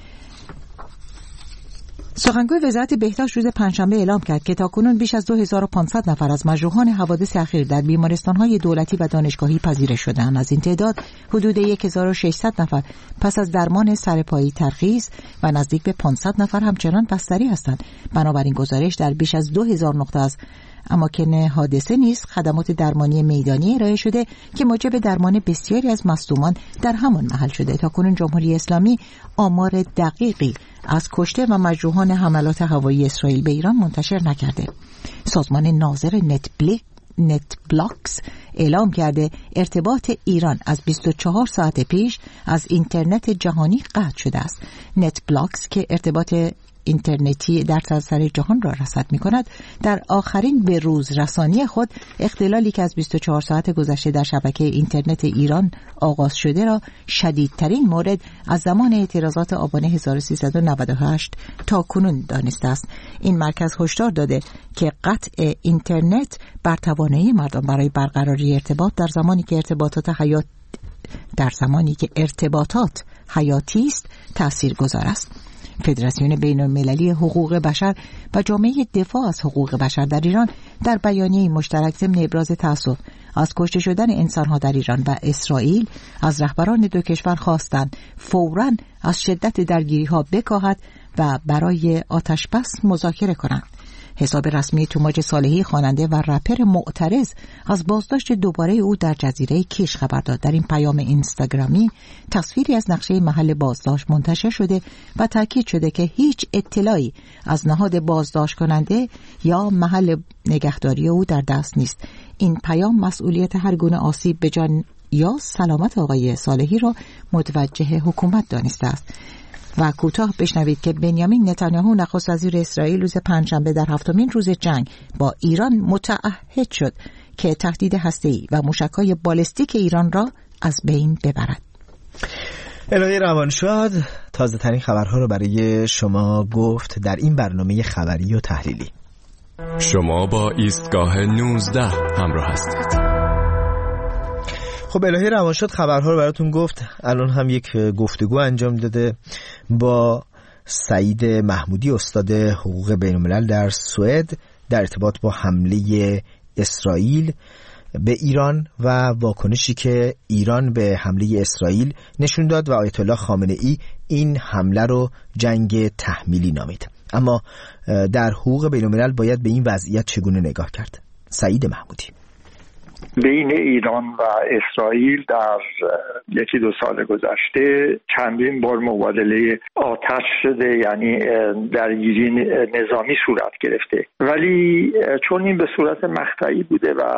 سخنگوی وزارت بهداشت روز پنجشنبه اعلام کرد که تاکنون بیش از دو هزار و پانصد نفر از مجروحان حوادث اخیر در بیمارستان‌های دولتی و دانشگاهی پذیرش شدند. از این تعداد حدود هزار و ششصد نفر پس از درمان سرپایی ترخیص و نزدیک به پانصد نفر همچنان بستری هستند. بنابراین گزارش در بیش از دو هزار نقطه از اماکن حادثه نیز خدمات درمانی میدانی ارائه شده که موجب درمان بسیاری از مصدومان در همان محل شده. تاکنون جمهوری اسلامی آمار دقیقی از کشته و مجروحان حملات هوایی اسرائیل به ایران منتشر نکرده. سازمان ناظر نت بلیک نت بلاکس اعلام کرده ارتباط ایران از بیست و چهار ساعت پیش از اینترنت جهانی قطع شده است. نت بلاکس که ارتباط اینترنتی در سراسر جهان را رصد می کند، در آخرین به روز رسانی خود اختلالی که از بیست و چهار ساعت گذشته در شبکه اینترنت ایران آغاز شده را شدیدترین مورد از زمان اعتراضات آبان هزار و سیصد و نود و هشت تا کنون دانسته است. این مرکز هشدار داده که قطع اینترنت بر توانایی مردم برای برقراری ارتباط در زمانی که ارتباطات حیات در زمانی که ارتباطات حیاتی است تاثیرگذار است. فدراسیون بین المللی حقوق بشر و جامعه دفاع از حقوق بشر در ایران در بیانیه مشترک ضمن ابراز تأسف از کشته شدن انسانها در ایران و اسرائیل از رهبران دو کشور خواستند فوراً از شدت درگیری‌ها بکاهد و برای آتش بس مذاکره کنند. حساب رسمی توماج صالحی خواننده و رپر معترض از بازداشت دوباره او در جزیره کیش خبر داد. در این پیام اینستاگرامی تصویری از نقشه محل بازداشت منتشر شده و تاکید شده که هیچ اطلاعی از نهاد بازداشت کننده یا محل نگهداری او در دست نیست. این پیام مسئولیت هر گونه آسیب به جان یا سلامت آقای صالحی را متوجه حکومت دانسته است. و کوتاه بشنوید که بنیامین نتانیاهو نخست وزیر اسرائیل روز پنجشنبه در هفتمین روز جنگ با ایران متعهد شد که تهدید هسته‌ای و موشک‌های بالستیک ایران را از بین ببرد. الهی روانشاد تازه ترین خبرها رو برای شما گفت در این برنامه خبری و تحلیلی. شما با ایستگاه نوزده همراه هستید. خب الهی روانشاد خبرها رو براتون گفت. الان هم یک گفتگو انجام داده با سعید محمودی، استاد حقوق بین الملل در سوئد، در ارتباط با حمله اسرائیل به ایران و واکنشی که ایران به حمله اسرائیل نشون داد و آیت الله خامنه ای این حمله رو جنگ تحمیلی نامید. اما در حقوق بین الملل باید به این وضعیت چگونه نگاه کرد؟ سعید محمودی: بین ایران و اسرائیل در یکی دو سال گذشته چندین بار مبادله آتش شده، یعنی درگیری نظامی صورت گرفته، ولی چون این به صورت مقطعی بوده و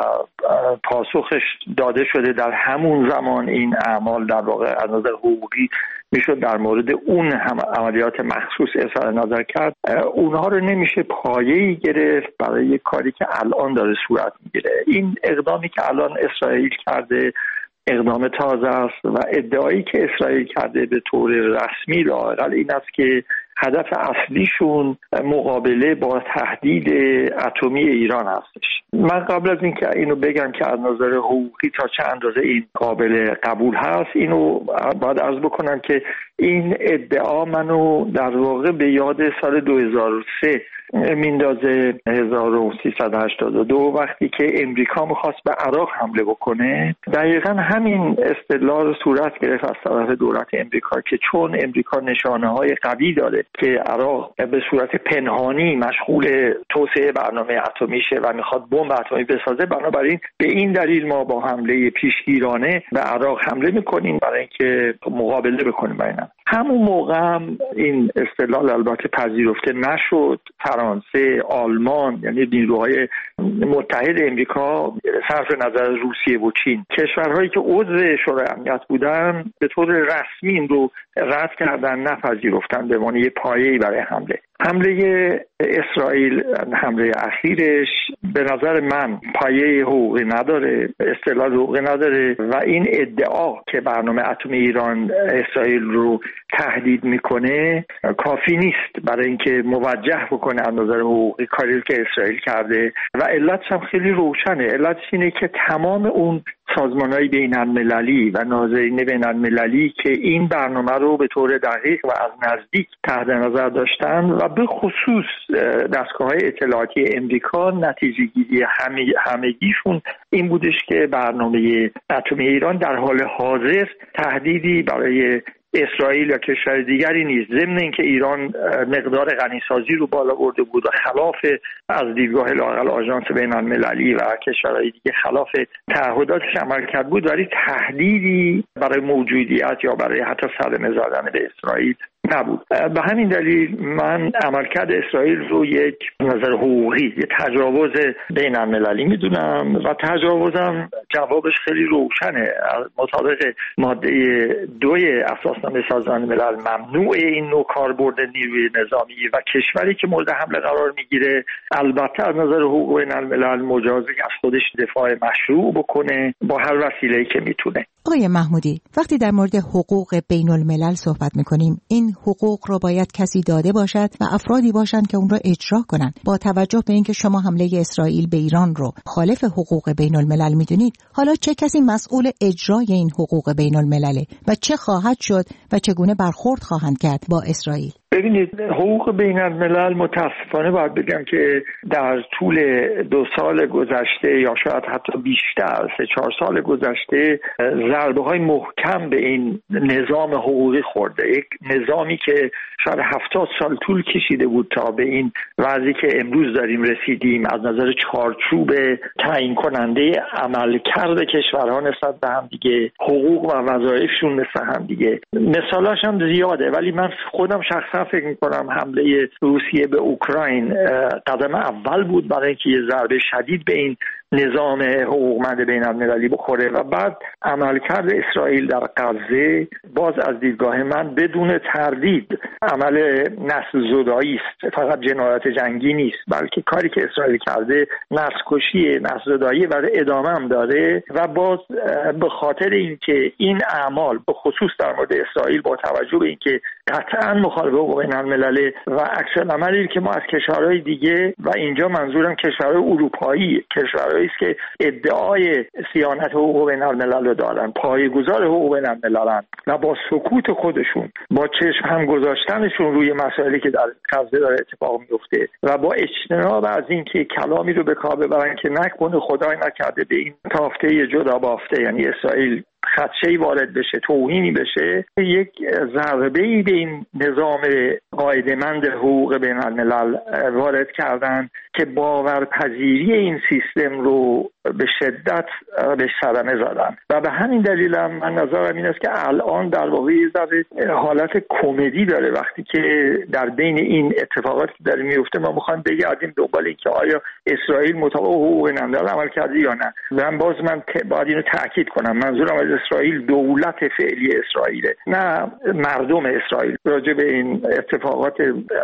پاسخش داده شده در همون زمان، این اعمال در واقع از نظر حقوقی میشد در مورد اون هم عملیات مخصوص اظهار نظر کرد. اونها رو نمیشه پایه‌ای گرفت برای کاری که الان داره صورت میگیره. این اقدامی که الان اسرائیل کرده اقدام تازه است و ادعایی که اسرائیل کرده به طور رسمی لااقل این است که هدف اصلیشون مقابله با تهدید اتمی ایران هستش. من قبل از اینکه اینو بگم که از نظر حقوقی تا چه اندازه این قابل قبول هست، اینو باید عرض بکنم که این ادعا منو در واقع به یاد سال دو هزار و سه میندازه، هزار و سیصد و هشتاد و دو، وقتی که امریکا میخواست به عراق حمله بکنه. دقیقا همین استدلال رو صورت گرفت از طرف دولت امریکا که چون امریکا نشانه های قوی داره که عراق به صورت پنهانی مشغول توسعه برنامه اتمیشه و میخواد بمب اتمی بسازه، بنابراین به این دلیل ما با حمله پیشگیرانه به عراق حمله میکنیم برای اینکه مقابله بکنیم با اینا. همون موقع هم این استدلال البته پذیرفته نشد. فرانسه، آلمان، یعنی نیروهای متحد امریکا صرف نظر روسیه و چین، کشورهایی که عضو شورای امنیت بودن، به طور رسمی این رو رد کردن، نپذیرفتن به عنوان یه پایه‌ای برای حمله. حمله اسرائیل، حمله اخیرش به نظر من پایه حقوقی نداره، استدلال حقوقی نداره و این ادعا که برنامه اتمی ایران اسرائیل رو تهدید میکنه کافی نیست برای اینکه موجه بکنه از نظر حقوقی کاری که اسرائیل کرده و علتش هم خیلی روشنه. علتش اینه که تمام اون سازمان‌های بین‌المللی و ناظرین بین‌المللی که این برنامه رو به طور دقیق و از نزدیک تحت نظر داشتن و به خصوص دستگاه‌های اطلاعاتی امریکا، نتیجه گیری همگیشون این بودش که برنامه اتمی ایران در حال حاضر تهدیدی برای اسرائیل یا کشور دیگری نیست، ضمن اینکه ایران مقدار غنیسازی رو بالا برده بود و خلاف از دیدگاه لااقل آژانس بین‌المللی و کشورهای دیگه خلاف تعهداتش عمل کرد بود، ولی تهدیدی برای موجودیت یا برای حتی صدمه زدن به اسرائیل نبود. به همین دلیل من عملکرد اسرائیل رو یک نظر حقوقی، یک تجاوز بین المللی میدونم و تجاوزم جوابش خیلی روشنه. مطابق ماده دوی اساسنامه سازمان ملل ممنوع این نوع کاربرد نیروی نظامی و کشوری که مورد حمله قرار میگیره البته از نظر حقوق بین الملل مجازی از خودش دفاع مشروع بکنه با هر وسیله‌ای که میتونه. آقای محمودی، وقتی در مورد حقوق بین الملل صحبت میکنیم، این حقوق رو باید کسی داده باشد و افرادی باشند که اون رو اجرا کنند. با توجه به اینکه شما حمله اسرائیل به ایران رو خالف حقوق بین الملل میدونید، حالا چه کسی مسئول اجرای این حقوق بین الملله و چه خواهد شد و چگونه برخورد خواهند کرد با اسرائیل؟ ببینید، حقوق بین الملل متاسفانه باید بگم که در طول دو سال گذشته یا شاید حتی بیشتر سه چهار سال گذشته ضربه های محکم به این نظام حقوقی خورده. یک نظامی که شاید هفتاد سال طول کشیده بود تا به این وضعی که امروز داریم رسیدیم از نظر چارچوب تعیین کننده عملکرد کشورها نسبت به هم دیگه، حقوق و وظایفشون مثل هم دیگه. مثالاش هم زیاده، ولی من خودم شخصا فکر میکنم حمله روسیه به اوکراین قدم اول بود برای اینکه یه ضربه شدید به این نظام حقوقمند بین المللی بخوره. و بعد عملکرد اسرائیل در غزه باز از دیدگاه من بدون تردید عمل نسل زدایی است، فقط جنایات جنگی نیست، بلکه کاری که اسرائیل کرده نسل کشی، نسل زدایی و ادامه هم داره. و باز به خاطر اینکه این اعمال به خصوص در مورد اسرائیل با توجه به اینکه قطعا مخالف حقوق بین المللی و عکس العملی که ما از کشورهای دیگه و اینجا منظورم کشورهای اروپایی، کشورهایی است که ادعای صیانت حقوق بین الملل رو دارن، پایه‌گذار حقوق بین الملل و با سکوت خودشون، با چشم هم گذاشتنشون روی مسائلی که در غزه داره اتفاق میفته و با اجتناب از اینکه کلامی رو به کار ببرن که نکنه خدای نکرده به این تافته جدا بافته، یعنی اسرائیل خدشه‌ای وارد بشه، توهینی بشه، یک ضربه‌ای به این نظام قاعده‌مند حقوق بین الملل وارد کردن که باورپذیری این سیستم رو به شدت به صدمه زدن. و به همین دلیل هم من نظرم این است که الان در واقع یه ذره حالت کمدی داره وقتی که در بین این اتفاقاتی که داره میفته ما میخوایم بگردیم دنبال این که آیا اسرائیل مطابق حقوق بین الملل عمل کرده یا نه. من باز من باید اینو تاکید کنم، منظورم از اسرائیل دولت فعلی اسرائیله، نه مردم اسرائیل. راجع به این اتفاقات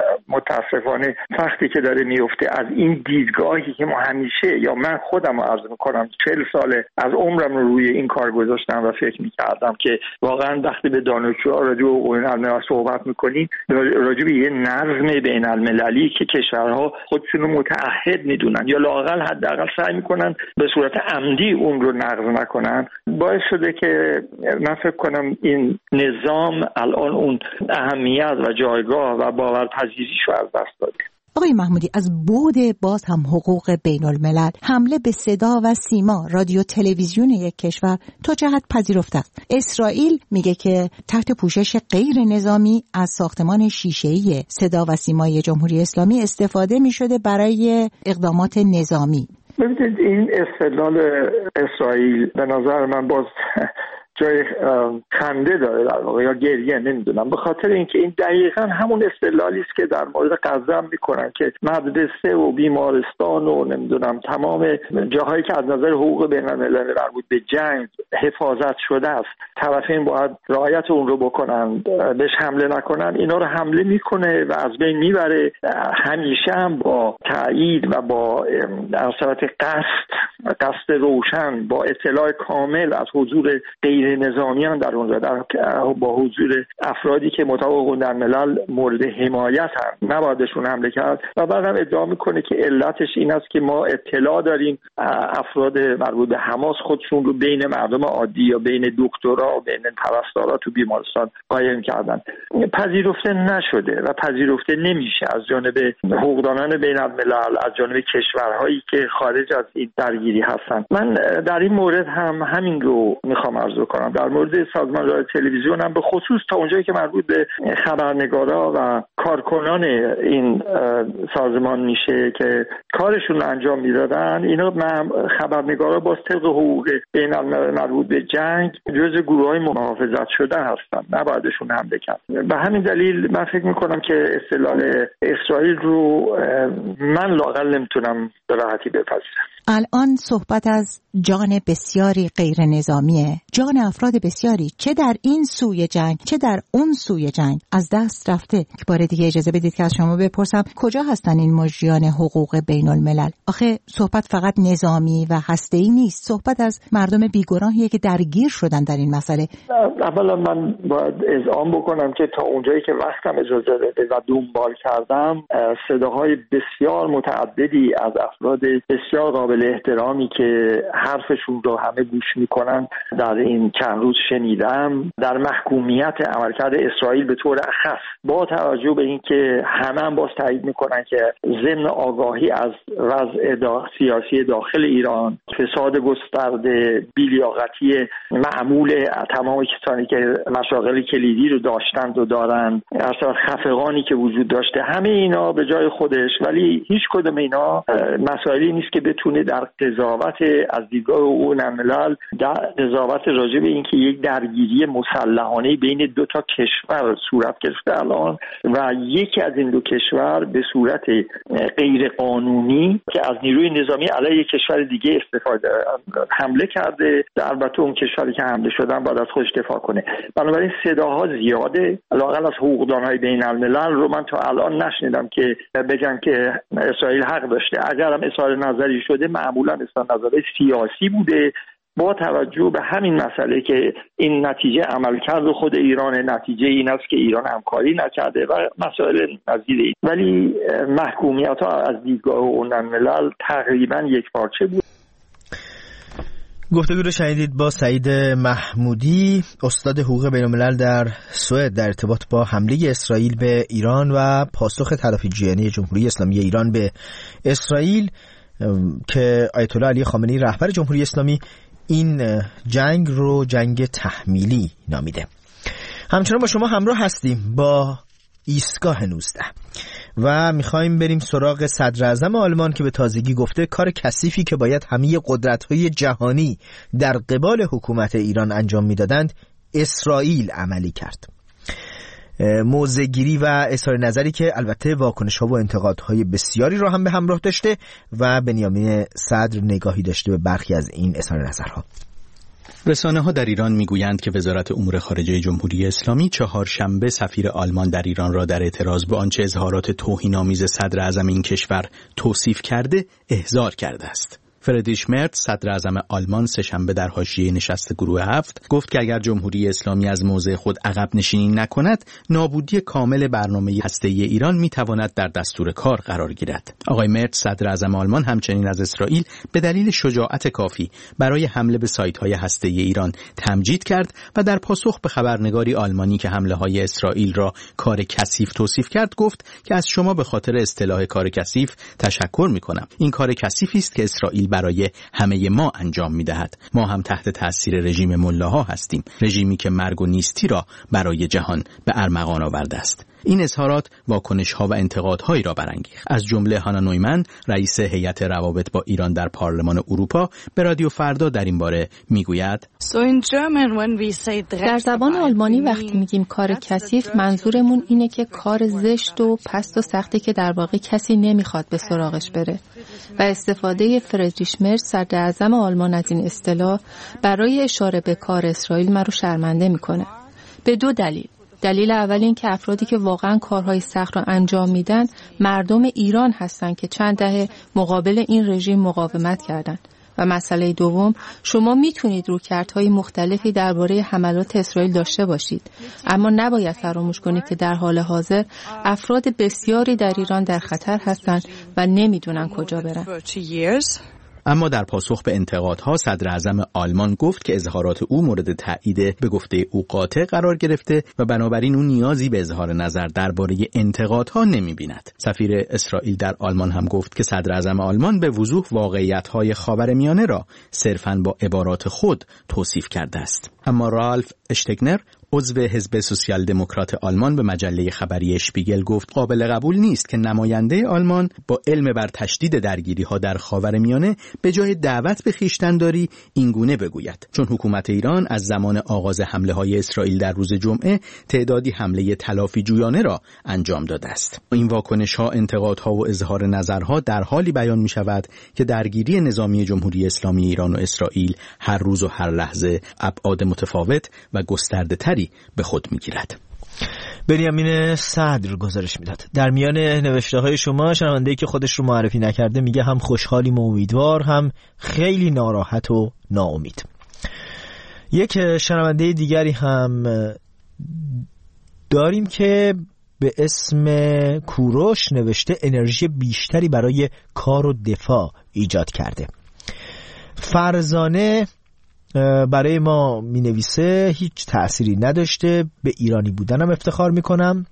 متاسفانه سختی که داره میفته از این دیدگاهی که ما همیشه یا من خودم عرض میکنم چهل ساله از عمرم رو روی این کار گذاشتم و فکر میکردم که واقعا وقتی به دانشجوها راجع به حقوق بین الملل صحبت میکنیم راجع به یه نظم بین المللی که کشورها خودشون رو متعهد میدونن یا لااقل حداقل سعی میکنن به صورت عمدی اون رو نقض نکنن، باعث شده که من فکر کنم این نظام الان اون اهمیت و جایگاه و باورپذیریش رو از دست داده. آقای محمودی، از بعد باز هم حقوق بین الملل حمله به صدا و سیما، رادیو تلویزیون یک کشور تا جهت پذیرفته است. اسرائیل میگه که تحت پوشش غیر نظامی از ساختمان شیشه‌ای صدا و سیمای جمهوری اسلامی استفاده میشده برای اقدامات نظامی. ببینید این استدلال اسرائیل به نظر من باز جای خنده داره در واقع یا گریه، نمیدونم، به خاطر اینکه این دقیقاً همون استدلالی است که در مورد غزه هم میکنن که مدرسه و بیمارستان و نمیدونم تمام جاهایی که از نظر حقوق بین الملل مربوط به جنگ حفاظت شده است، طرفین باید رعایت اون رو بکنن، بهش حمله نکنن، اینا رو حمله میکنه و از بین میبره. همیشه هم با تایید و با اثرات قصد قصد روشن، با اطلاع کامل از حضور غیر نظامیان در اون در با حضور افرادی که مطابق حقوق بین الملل مورد حمایت هم نبایدشون حمله کرد. و بعدم ادعا میکنه که علتش این است که ما اطلاع داریم افراد مربوط به حماس خودشون رو بین مردم عادی یا بین دکترها و بین پرستارا تو بیمارستان قایم کردن. پذیرفته نشده و پذیرفته نمیشه از جانب حقوقدانان بین الملل، از جانب کشورهایی که خارج از این درگیری هستن. من در این مورد هم همین رو میخوام عرض کنم. در مورد سازمان رادیو تلویزیون هم به خصوص تا اونجایی که مربوط به خبرنگارا و کارکنان این سازمان میشه که کارشون رو انجام میدادن، اینا خبرنگارا با طبق حقوق بین الملل مربوط به جنگ جزء گروه‌های محافظت شده هستن، نبایدشون حمله کرد. به همین دلیل من فکر میکنم که استدلال اسرائیل رو من لااقل نمیتونم به راحتی بپذیرم. الان صحبت از جان بسیاری غیر نظامیه، جان افراد بسیاری چه در این سوی جنگ چه در اون سوی جنگ از دست رفته. یک بار دیگه اجازه بدید که از شما بپرسم کجا هستن این مجریان حقوق بین الملل؟ آخه صحبت فقط نظامی و هسته‌ای نیست، صحبت از مردم بیگناهیه که درگیر شدن در این مسئله. اولا من باید اذعان بکنم که تا اونجایی که وقتم اجازه بده و دنبال کردم صداهای بسیار متعددی از افراد بسیار قابل احترامی که حرفشون رو همه گوش میکنن در این چند روز شنیدم در محکومیت عملکرد اسرائیل به طور اخص، با توجه به اینکه همه هم باز تایید میکنن که ضمن آگاهی از وضع دا سیاسی داخل ایران، فساد گسترده، بی‌لیاقتی معمول تمام کسانی که مشاغل کلیدی رو داشتند و دارند، اصلا خفقانی که وجود داشته، همه اینا به جای خودش، ولی هیچ کدوم اینا مسائلی نیست که بتونه اومده در قضاوت از دیدگاه حقوق الملل، در قضاوت راجع به اینکه یک درگیری مسلحانه بین دو تا کشور صورت گرفته الان و یکی از این دو کشور به صورت غیر قانونی که از نیروی نظامی علیه کشور دیگه استفاده حمله کرده، البته اون کشوری که حمله شدن باید از خودش دفاع کنه. بنابراین صداها زیاده، علاوه از حقوقدان‌های بین الملل رو من تا الان نشنیدم که بگن که اسرائیل حق داشته. اگر هم اظهار نظری شده معمولا اظهار نظر سیاسی بوده با توجه به همین مسئله که این نتیجه عملکرد خود ایران، نتیجه این است که ایران همکاری نکرده و مسائل نظیر این. ولی محکومیت ها از دیدگاه حقوق الملل تقریبا یک پارچه بود. گفتگو رو شنیدید با سعید محمودی، استاد حقوق بین الملل در سوئد، در ارتباط با حمله اسرائیل به ایران و پاسخ تدافع‌جویانه جمهوری اسلامی ایران به اسرائیل که آیت الله علی خامنه‌ای رهبر جمهوری اسلامی این جنگ رو جنگ تحمیلی نامیده. همچنان با شما همراه هستیم با ایستگاه نوزده و میخوایم بریم سراغ صدر اعظم آلمان که به تازگی گفته کار کثیفی که باید همه قدرت‌های جهانی در قبال حکومت ایران انجام میدادند اسرائیل عملی کرد. موضع‌گیری و اظهار نظری که البته واکنش‌ها و انتقادهای بسیاری را هم به همراه داشته و بنیامین صدر نگاهی داشته به برخی از این اظهار نظرها. رسانه‌ها در ایران میگویند که وزارت امور خارجه جمهوری اسلامی چهارشنبه سفیر آلمان در ایران را در اعتراض به آنچه اظهارات توهین‌آمیز صدر اعظم این کشور توصیف کرده احضار کرده است. فریدریش مرتز صدر اعظم آلمان سه‌شنبه در حاشیه نشست گروه هفت گفت که اگر جمهوری اسلامی از موضع خود عقب نشینی نکند، نابودی کامل برنامه هسته‌ای ایران میتواند در دستور کار قرار گیرد. آقای مرتز صدر اعظم آلمان همچنین از اسرائیل به دلیل شجاعت کافی برای حمله به سایت‌های هسته‌ای ایران تمجید کرد و در پاسخ به خبرنگاری آلمانی که حمله‌های اسرائیل را کار کثیف توصیف کرد گفت که از شما به خاطر اصطلاح کار کثیف تشکر می‌کنم. این کار کثیفی است که اسرائیل برای همه ما انجام می‌دهد. ما هم تحت تأثیر رژیم ملاها هستیم، رژیمی که مرگ و نیستی را برای جهان به ارمغان آورده است. این اظهارات واکنش‌ها و انتقادهایی را برانگیخت. از جمله هانا نویمن، رئیس هیئت روابط با ایران در پارلمان اروپا، به رادیو فردا در این باره میگوید: در زبان آلمانی وقتی میگیم کار کثیف، منظورمون اینه که کار زشت و پست و سختی که در واقع کسی نمیخواد به سراغش بره. و استفاده فریدریش مرتز صدر اعظم آلمان از این اصطلاح برای اشاره به کار اسرائیل من رو شرمنده میکنه. به دو دلیل. دلیل اول این که افرادی که واقعا کارهای سخت را انجام میدن مردم ایران هستند که چند دهه مقابل این رژیم مقاومت کردند. و مسئله دوم، شما میتونید رویکردهای مختلفی درباره حملات اسرائیل داشته باشید، اما نباید فراموش کنید که در حال حاضر افراد بسیاری در ایران در خطر هستند و نمیدونن کجا برن. اما در پاسخ به انتقادها صدر اعظم آلمان گفت که اظهارات او مورد تایید به گفته او قاطع قرار گرفته و بنابراین او نیازی به اظهار نظر درباره انتقادها نمی‌بیند. سفیر اسرائیل در آلمان هم گفت که صدر اعظم آلمان به وضوح واقعیت‌های خاورمیانه را صرفاً با عبارات خود توصیف کرده است. اما رالف اشتگنر، عضو حزب سوسیال دموکرات آلمان، به مجله خبری اشپیگل گفت قابل قبول نیست که نماینده آلمان با علم بر تشدید درگیری‌ها در خاورمیانه به جای دعوت به خویشتن‌داری اینگونه بگوید، چون حکومت ایران از زمان آغاز حمله‌های اسرائیل در روز جمعه تعدادی حمله تلافی جویانه را انجام داده است. این واکنش‌ها، انتقادها و اظهار نظرها در حالی بیان می‌شود که درگیری نظامی جمهوری اسلامی ایران و اسرائیل هر روز و هر لحظه ابعاد متفاوت و گسترده‌تری به خود میگیرد. بنیامین صدر گزارش میداد. در میان نوشته های شما شنونده‌ای که خودش رو معرفی نکرده میگه هم خوشحالیم و امیدوار، هم خیلی ناراحت و ناامید. یک شنونده دیگری هم داریم که به اسم کوروش نوشته انرژی بیشتری برای کار و دفاع ایجاد کرده. فرزانه برای ما می نویسه هیچ تأثیری نداشته، به ایرانی بودنم افتخار می کنم.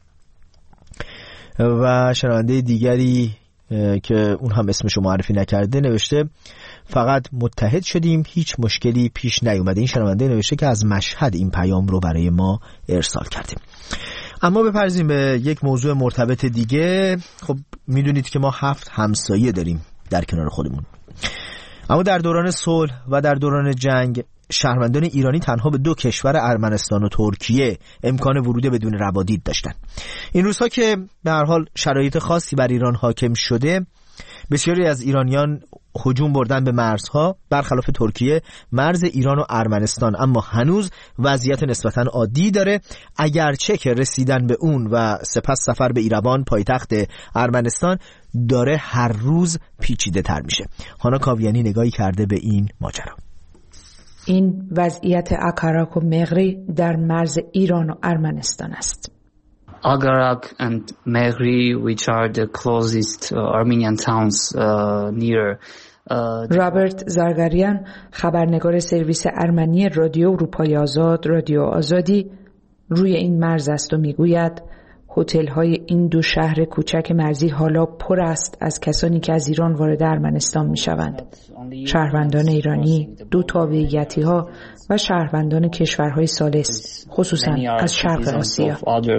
و شنونده دیگری که اون هم اسمشو معرفی نکرده نوشته فقط متحد شدیم، هیچ مشکلی پیش نیومده. این شنونده نوشته که از مشهد این پیام رو برای ما ارسال کرده. اما بپرزیم به یک موضوع مرتبط دیگه. خب میدونید که ما هفت همسایه داریم در کنار خودمون. اما در دوران صلح و در دوران جنگ شهروندان ایرانی تنها به دو کشور ارمنستان و ترکیه امکان ورود بدون روادید داشتند. این روزها که به هر حال شرایط خاصی بر ایران حاکم شده، بسیاری از ایرانیان هجوم بردن به مرزها، برخلاف ترکیه مرز ایران و ارمنستان اما هنوز وضعیت نسبتاً عادی داره، اگرچه که رسیدن به اون و سپس سفر به ایروان پایتخت ارمنستان داره هر روز پیچیده تر میشه. هانا کاویانی نگاهی کرده به این ماجرا. این وضعیت اکاراک و مغری در مرز ایران و ارمنستان است. Agarak and Megri, which are the closest uh, Armenian towns uh, near. رابرت زرگریان، خبرنگار سرویس ارمنی رادیو اروپای آزاد، رادیو آزادی، روی این مرز است و میگوید هتل‌های این دو شهر کوچک مرزی حالا پر است از کسانی که از ایران وارد ارمنستان می‌شوند. شهروندان ایرانی، دو تابعیتی‌ها و شهروندان کشورهای ثالث، خصوصاً از شرق آسیا.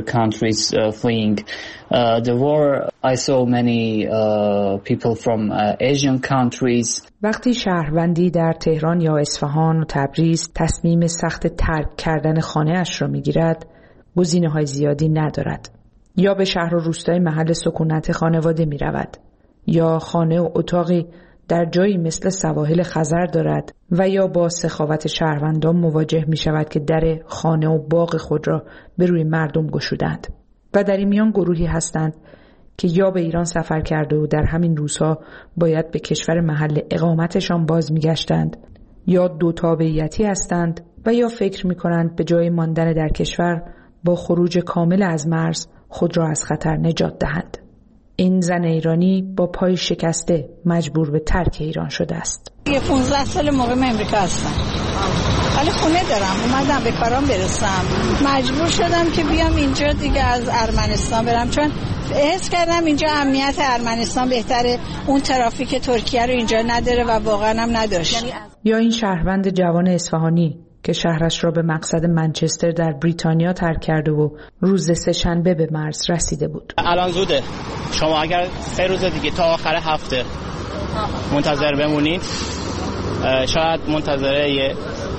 وقتی شهروندی در تهران یا اصفهان و تبریز تصمیم سخت ترک کردن خانه‌اش را می‌گیرد، گزینه‌های زیادی ندارد. یا به شهر و روستای محل سکونت خانواده می رود، یا خانه و اتاقی در جایی مثل سواحل خزر دارد و یا با سخاوت شهروندان مواجه می شود که در خانه و باغ خود را به روی مردم گشودند. و در این میان گروهی هستند که یا به ایران سفر کرده و در همین روزها باید به کشور محل اقامتشان باز می گشتند، یا دو تابعیتی هستند و یا فکر می کنند به جای ماندن در کشور با خروج کامل از مرز خود را از خطر نجات دهند. این زن ایرانی با پای شکسته مجبور به ترک ایران شده است. یه پانزده سال مقیم امریکا هستم. ولی خونه دارم، اومدم به کارام برسم. مجبور شدم که بیام اینجا دیگه از ارمنستان برم، چون حس کردم اینجا امنیت ارمنستان بهتره، اون ترافیک ترکیه رو اینجا نداره و واقعا هم نداشت. یا این شهروند جوان اصفهانی که شهرش را به مقصد منچستر در بریتانیا ترک کرده و روز سه‌شنبه به مرز رسیده بود. الان زوده، شما اگر سه روز دیگه تا آخر هفته منتظر بمونید، شاید منتظر یه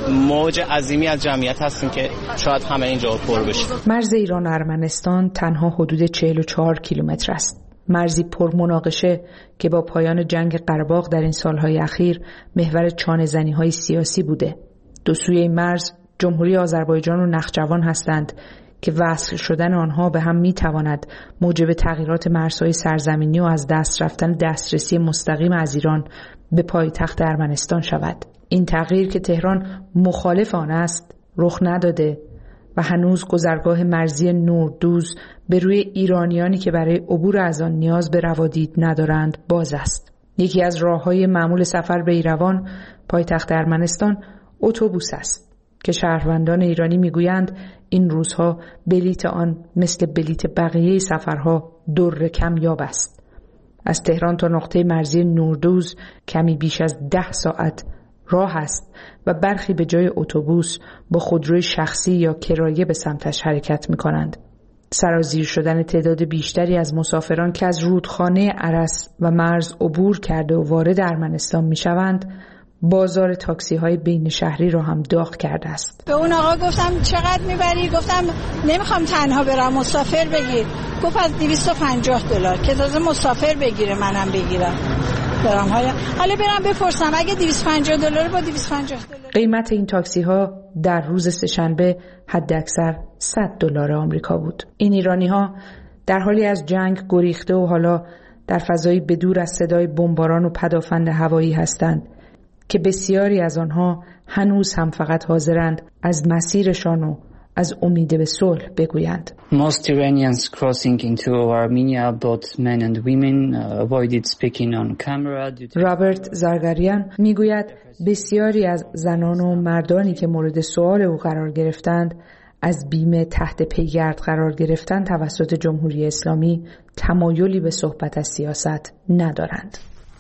موج عظیمی از جمعیت هستیم که شاید همه اینجا پر بشه. مرز ایران و ارمنستان تنها حدود چهل و چهار کیلومتر است. مرزی پر مناقشه که با پایان جنگ قره‌باغ در این سالهای اخیر محور چانه‌زنی‌های سیاسی بوده. دو سوی این مرز جمهوری آذربایجان و نخجوان هستند که وصل شدن آنها به هم میتواند موجب تغییرات مرزهای سرزمینی و از دست رفتن دسترسی مستقیم از ایران به پایتخت ارمنستان شود. این تغییر که تهران مخالف آن است رخ نداده و هنوز گذرگاه مرزی نوردوز به روی ایرانیانی که برای عبور از آن نیاز به روادید ندارند باز است. یکی از راههای معمول سفر به ایروان، پایتخت ارمنستان، اتوبوس است که شهروندان ایرانی میگویند این روزها بلیت آن مثل بلیت بقیه سفرها در کم یاب است. از تهران تا نقطه مرزی نوردوز کمی بیش از ده ساعت راه است و برخی به جای اتوبوس با خودروی شخصی یا کرایه به سمتش حرکت می کنند. سرازیر شدن تعداد بیشتری از مسافران که از رودخانه ارس و مرز عبور کرده و وارد ارمنستان می شوند بازار تاکسی های بین شهری رو هم داغ کرده است. به اون آقا گفتم چقدر میبری؟ گفتم نمیخوام تنها برم، مسافر بگیر. گفت از دویست و پنجاه دلار که تازه مسافر بگیره منم بگیرم. برام حالا حالا برم بپرسم اگه دویست و پنجاه دلار با دویست و پنجاه دلار. قیمت این تاکسی ها در روز سه‌شنبه حد اکثر صد دلار آمریکا بود. این ایرانی ها در حالی از جنگ گریخته و حالا در فضایی بدور از صدای بمباران و پدافند هوایی هستند که بسیاری از آنها هنوز هم فقط حاضرند از مسیرشان و از امید به صلح بگویند. Most Iranians crossing into Armenia, both men and women, avoided speaking on camera. رابرت زرگریان میگوید بسیاری از زنان و مردانی که مورد سوال او قرار گرفتند از بیم تحت پیگرد قرار گرفتن توسط جمهوری اسلامی تمایلی به صحبت از سیاست ندارند.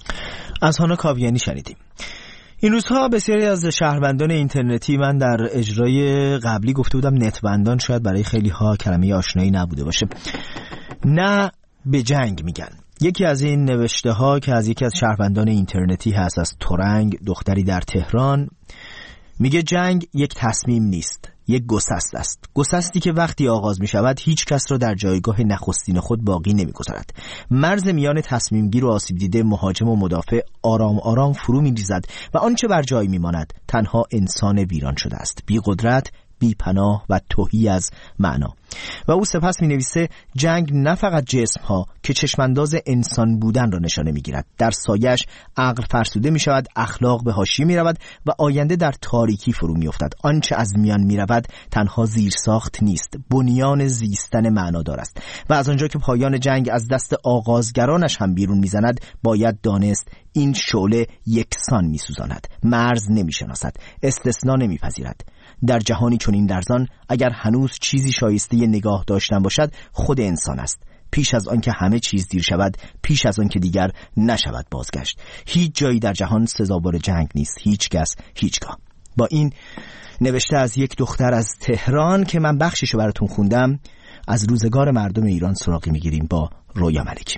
از هانا کاویانی شنیدیم. این روزها بسیاری از شهروندان اینترنتی، من در اجرای قبلی گفته بودم نتبندان، شاید برای خیلی ها کلمه آشنایی نبوده باشه، نه به جنگ میگن، یکی از این نوشته ها که از یکی از شهروندان اینترنتی هست، از تورنگ، دختری در تهران، میگه جنگ یک تصمیم نیست، یک گسست است. گسستی که وقتی آغاز می شود هیچ کس را در جایگاه نخستین خود باقی نمی گذارد. مرز میان تصمیم گیر و آسیب دیده، مهاجم و مدافع آرام آرام فرو می ریزد و آنچه بر جای می ماند تنها انسان ویران شده است، بی قدرت، بی پناه و تهی از معنا. و او سپس می نویسه جنگ نه فقط جسم ها که چشمانداز انسان بودن را نشانه می گیرد، در سایش عقل فرسوده می شود، اخلاق به حاشیه می رود و آینده در تاریکی فرو می افتد. آنچه از میان می رود تنها زیرساخت نیست، بنیان زیستن معنادار است. و از آنجا که پایان جنگ از دست آغازگرانش هم بیرون می زند، باید دانست این شعله یکسان می سوزاند، مرز نمی شناسد، استثنا نمی پذیرد. در جهانی چنین لرزان اگر هنوز چیزی شایسته نگاه داشتن باشد، خود انسان است. پیش از آن که همه چیز دیر شود، پیش از آن که دیگر نشود بازگشت. هیچ جایی در جهان سزاوار جنگ نیست، هیچ کس هیچگاه. با این نوشته از یک دختر از تهران که من بخششو براتون خوندم، از روزگار مردم ایران سراغی میگیریم با رویا ملکی.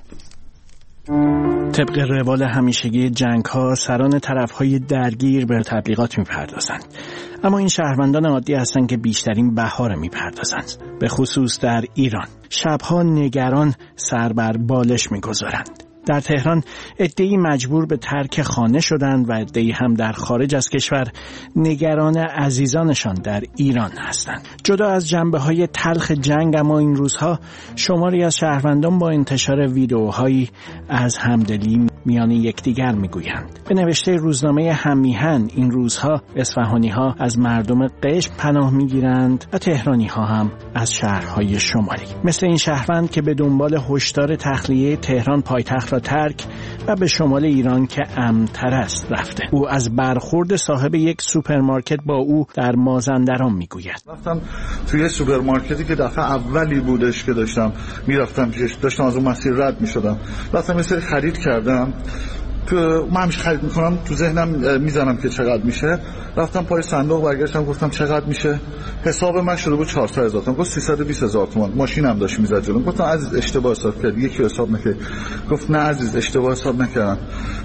طبق روال همیشگی جنگ ها سران طرف های درگیر به تبلیغات میپردازند، اما این شهروندان عادی هستند که بیشترین بهار میپردازند، به خصوص در ایران. شبها نگران سر بر بالش میگذارند. در تهران عده‌ای مجبور به ترک خانه شدند و عده‌ای هم در خارج از کشور نگران عزیزانشان در ایران هستند. جدا از جنبه‌های تلخ جنگ، اما این روزها شماری از شهروندان با انتشار ویدئوهایی از همدلی میان یکدیگر میگویند. به نوشته روزنامه هممیهن این روزها اصفهانی‌ها از مردم قشم پناه میگیرند و تهرانی‌ها هم از شهرهای شمالی. مثل این شهروند که به دنبال هشدار تخلیه تهران پایتخت را ترک و به شمال ایران که امن‌تر است رفته. او از برخورد صاحب یک سوپرمارکت با او در مازندران میگوید. رفتم توی سوپرمارکتی که دفعه اولی بودش که داشتم میرفتم پیش، داشتم از اون مسیر رد میشدم، رفتم یه سری خرید کردم که من همیشه خرید میکنم، تو ذهنم میزنم که چقدر میشه. رفتم پای صندوق برگشتم گفتم چقدر میشه، حساب من شده بود چهارصد هزار تومان. گفت سیصد و بیست هزار تومان. ماشینم داشت میزد جلوم. گفتم عزیز اشتباه حساب کردی، یکی حساب نکرد. گفت نه عزیز اشتباه حساب نکردم.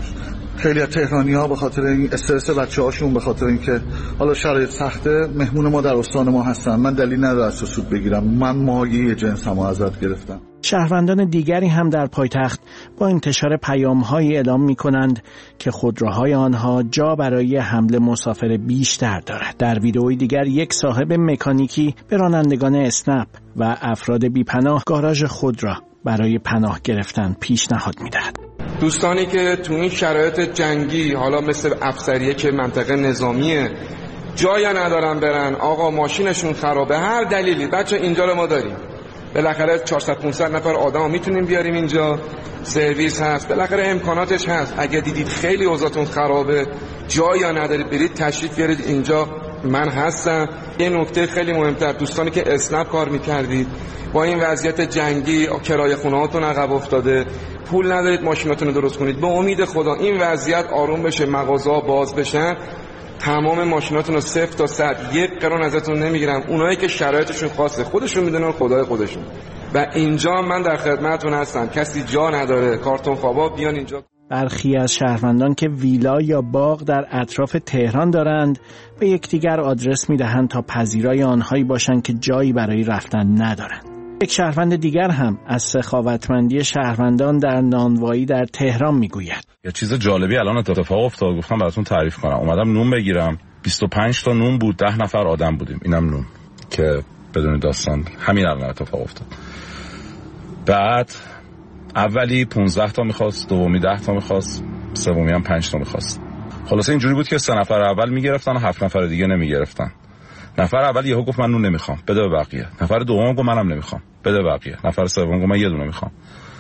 خیلی از تهرانی‌ها به خاطر این استرس بچه‌هاشون، به خاطر اینکه حالا شرایط سخته، مهمون ما در استان ما هستن، من دلیل نداره از سود بگیرم، من مایه جنسمو ازت گرفتم. شهروندان دیگری هم در پایتخت با انتشار پیام‌هایی اعلام می‌کنند که خودروهای آنها جا برای حمل مسافر بیشتر دارد. در ویدئوی دیگر یک صاحب مکانیکی به رانندگان اسنپ و افراد بی‌پناه گاراژ خود را برای پناه گرفتن پیشنهاد می‌دهد. دوستانی که تو این شرایط جنگی، حالا مثل افسریه که منطقه نظامیه، جایی ندارن برن، آقا ماشینشون خرابه، هر دلیلی، بچه اینجا رو ما داریم، بالاخره چهارصد پانصد نفر آدم میتونیم بیاریم اینجا، سرویس هست، بالاخره امکاناتش هست. اگه دیدید خیلی اوضاعتون خرابه، جایی ندارید برید تشریف بیارید اینجا، من هستم. یه نکته خیلی مهمتر، دوستانی که اسنپ کار میکردید، با این وضعیت جنگی کرایه خونه‌هاتون عقب افتاده، پول ندارید ماشیناتون رو درست کنید، به امید خدا این وضعیت آروم بشه، مغازه‌ها باز بشن، تمام ماشیناتون رو صفر تا صد، یک قرون ازتون نمیگیرم. اونایی که شرایطشون خاصه خودشون میدونن، خدای خودشون. و اینجا من در خدمتتون هستم، کسی جا نداره، کارتون خوابا بیان اینجا. برخی از شهروندان که ویلا یا باغ در اطراف تهران دارند به یکدیگر آدرس میدهند تا پذیرای آنهایی باشند که جایی برای رفتن ندارند. یک شهروند دیگر هم از سخاوتمندی شهروندان در نانوایی در تهران میگوید. یه چیز جالبی الان اتفاق افتاد، گفتم براتون تعریف کنم. اومدم نون بگیرم، بیست و پنج تا نون بود، ده نفر آدم بودیم، اینم نون که بدون داستان همین الان اتفاق افتاد. بعد اولی پانزده تا میخواست، دومی ده تا میخواست، سومی هم پنج تا میخواست. خلاصه اینجوری بود که سه نفر اول میگرفتن و هفت نفر دیگه نمیگرفتن. نفر اول یهو گفت من نون نمیخوام، بده به بقیه. نفر دوم گفت منم نمیخوام، بده به بقیه. نفر سوم گفت من یه دونه میخوام.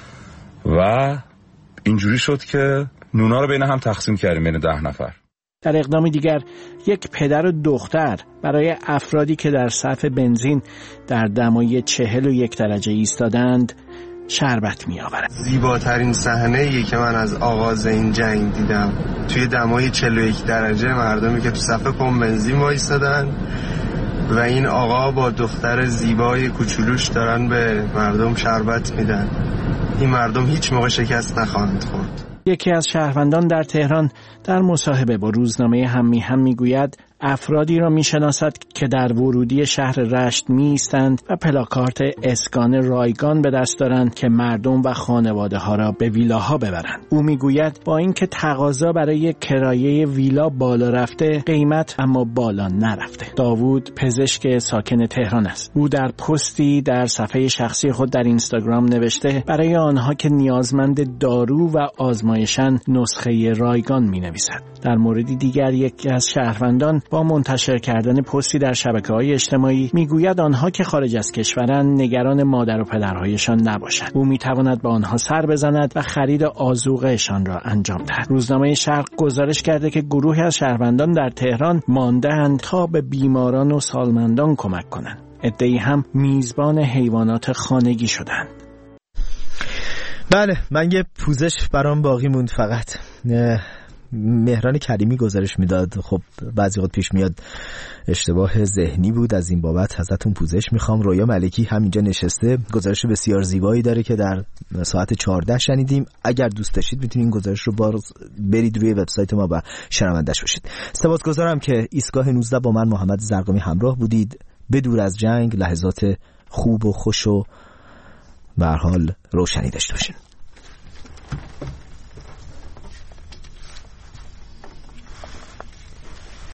و اینجوری شد که نونا رو بین هم تقسیم کردیم، بین ده نفر. در اقدامی دیگر یک پدر و دختر برای افرادی که در صف بنزین در دمای چهل و یک درجه ایستادند شربت می آورد. زیباترین صحنه‌ای که من از آغاز این جنگ دیدم، توی دمای چهل و یک درجه مردمی که تو صف پمپ بنزین وایسادن و این آقا با دختر زیبای کوچولوش دارن به مردم شربت میدن. این مردم هیچ موقع شکست نخواهند خورد. یکی از شهروندان در تهران در مصاحبه با روزنامه هم میهم میگوید افرادی را میشناسد که در ورودی شهر رشت میایستند و پلاکارت اسکان رایگان به دست دارند که مردم و خانواده ها را به ویلاها ببرند. او میگوید با اینکه تقاضا برای کرایه ویلا بالا رفته، قیمت اما بالا نرفته. داوود پزشک ساکن تهران است. او در پستی در صفحه شخصی خود در اینستاگرام نوشته برای آنها که نیازمند دارو و آزمایشن نسخه رایگان مینویسد. در موردی دیگر یکی از شهروندان با منتشر کردن پستی در شبکه‌های اجتماعی میگوید آنها که خارج از کشورند نگران مادر و پدرهایشان نباشند. او میتواند با آنها سر بزند و خرید آذوقه‌شان را انجام دهد. روزنامه شرق گزارش کرده که گروهی از شهروندان در تهران مانده‌اند تا به بیماران و سالمندان کمک کنند. عده‌ای هم میزبان حیوانات خانگی شدند. بله، من یه پوزش برام باقی موند فقط. مهران کریمی گزارش میداد. خب بعضی وقت پیش میاد اشتباه ذهنی بود، از این بابت ازتون پوزش میخوام. رویا ملکی همینجا نشسته، گزارش بسیار زیبایی داره که در ساعت چهارده شنیدیم. اگر دوست داشتید میتونید این گزارش رو باز برید روی وبسایت ما و شنونده‌اش باشید. سپاسگزارم که ایستگاه نوزده با من محمد زرقامی همراه بودید. بدور از جنگ لحظات خوب و خوش و به هر حال روشنی داشته باشین.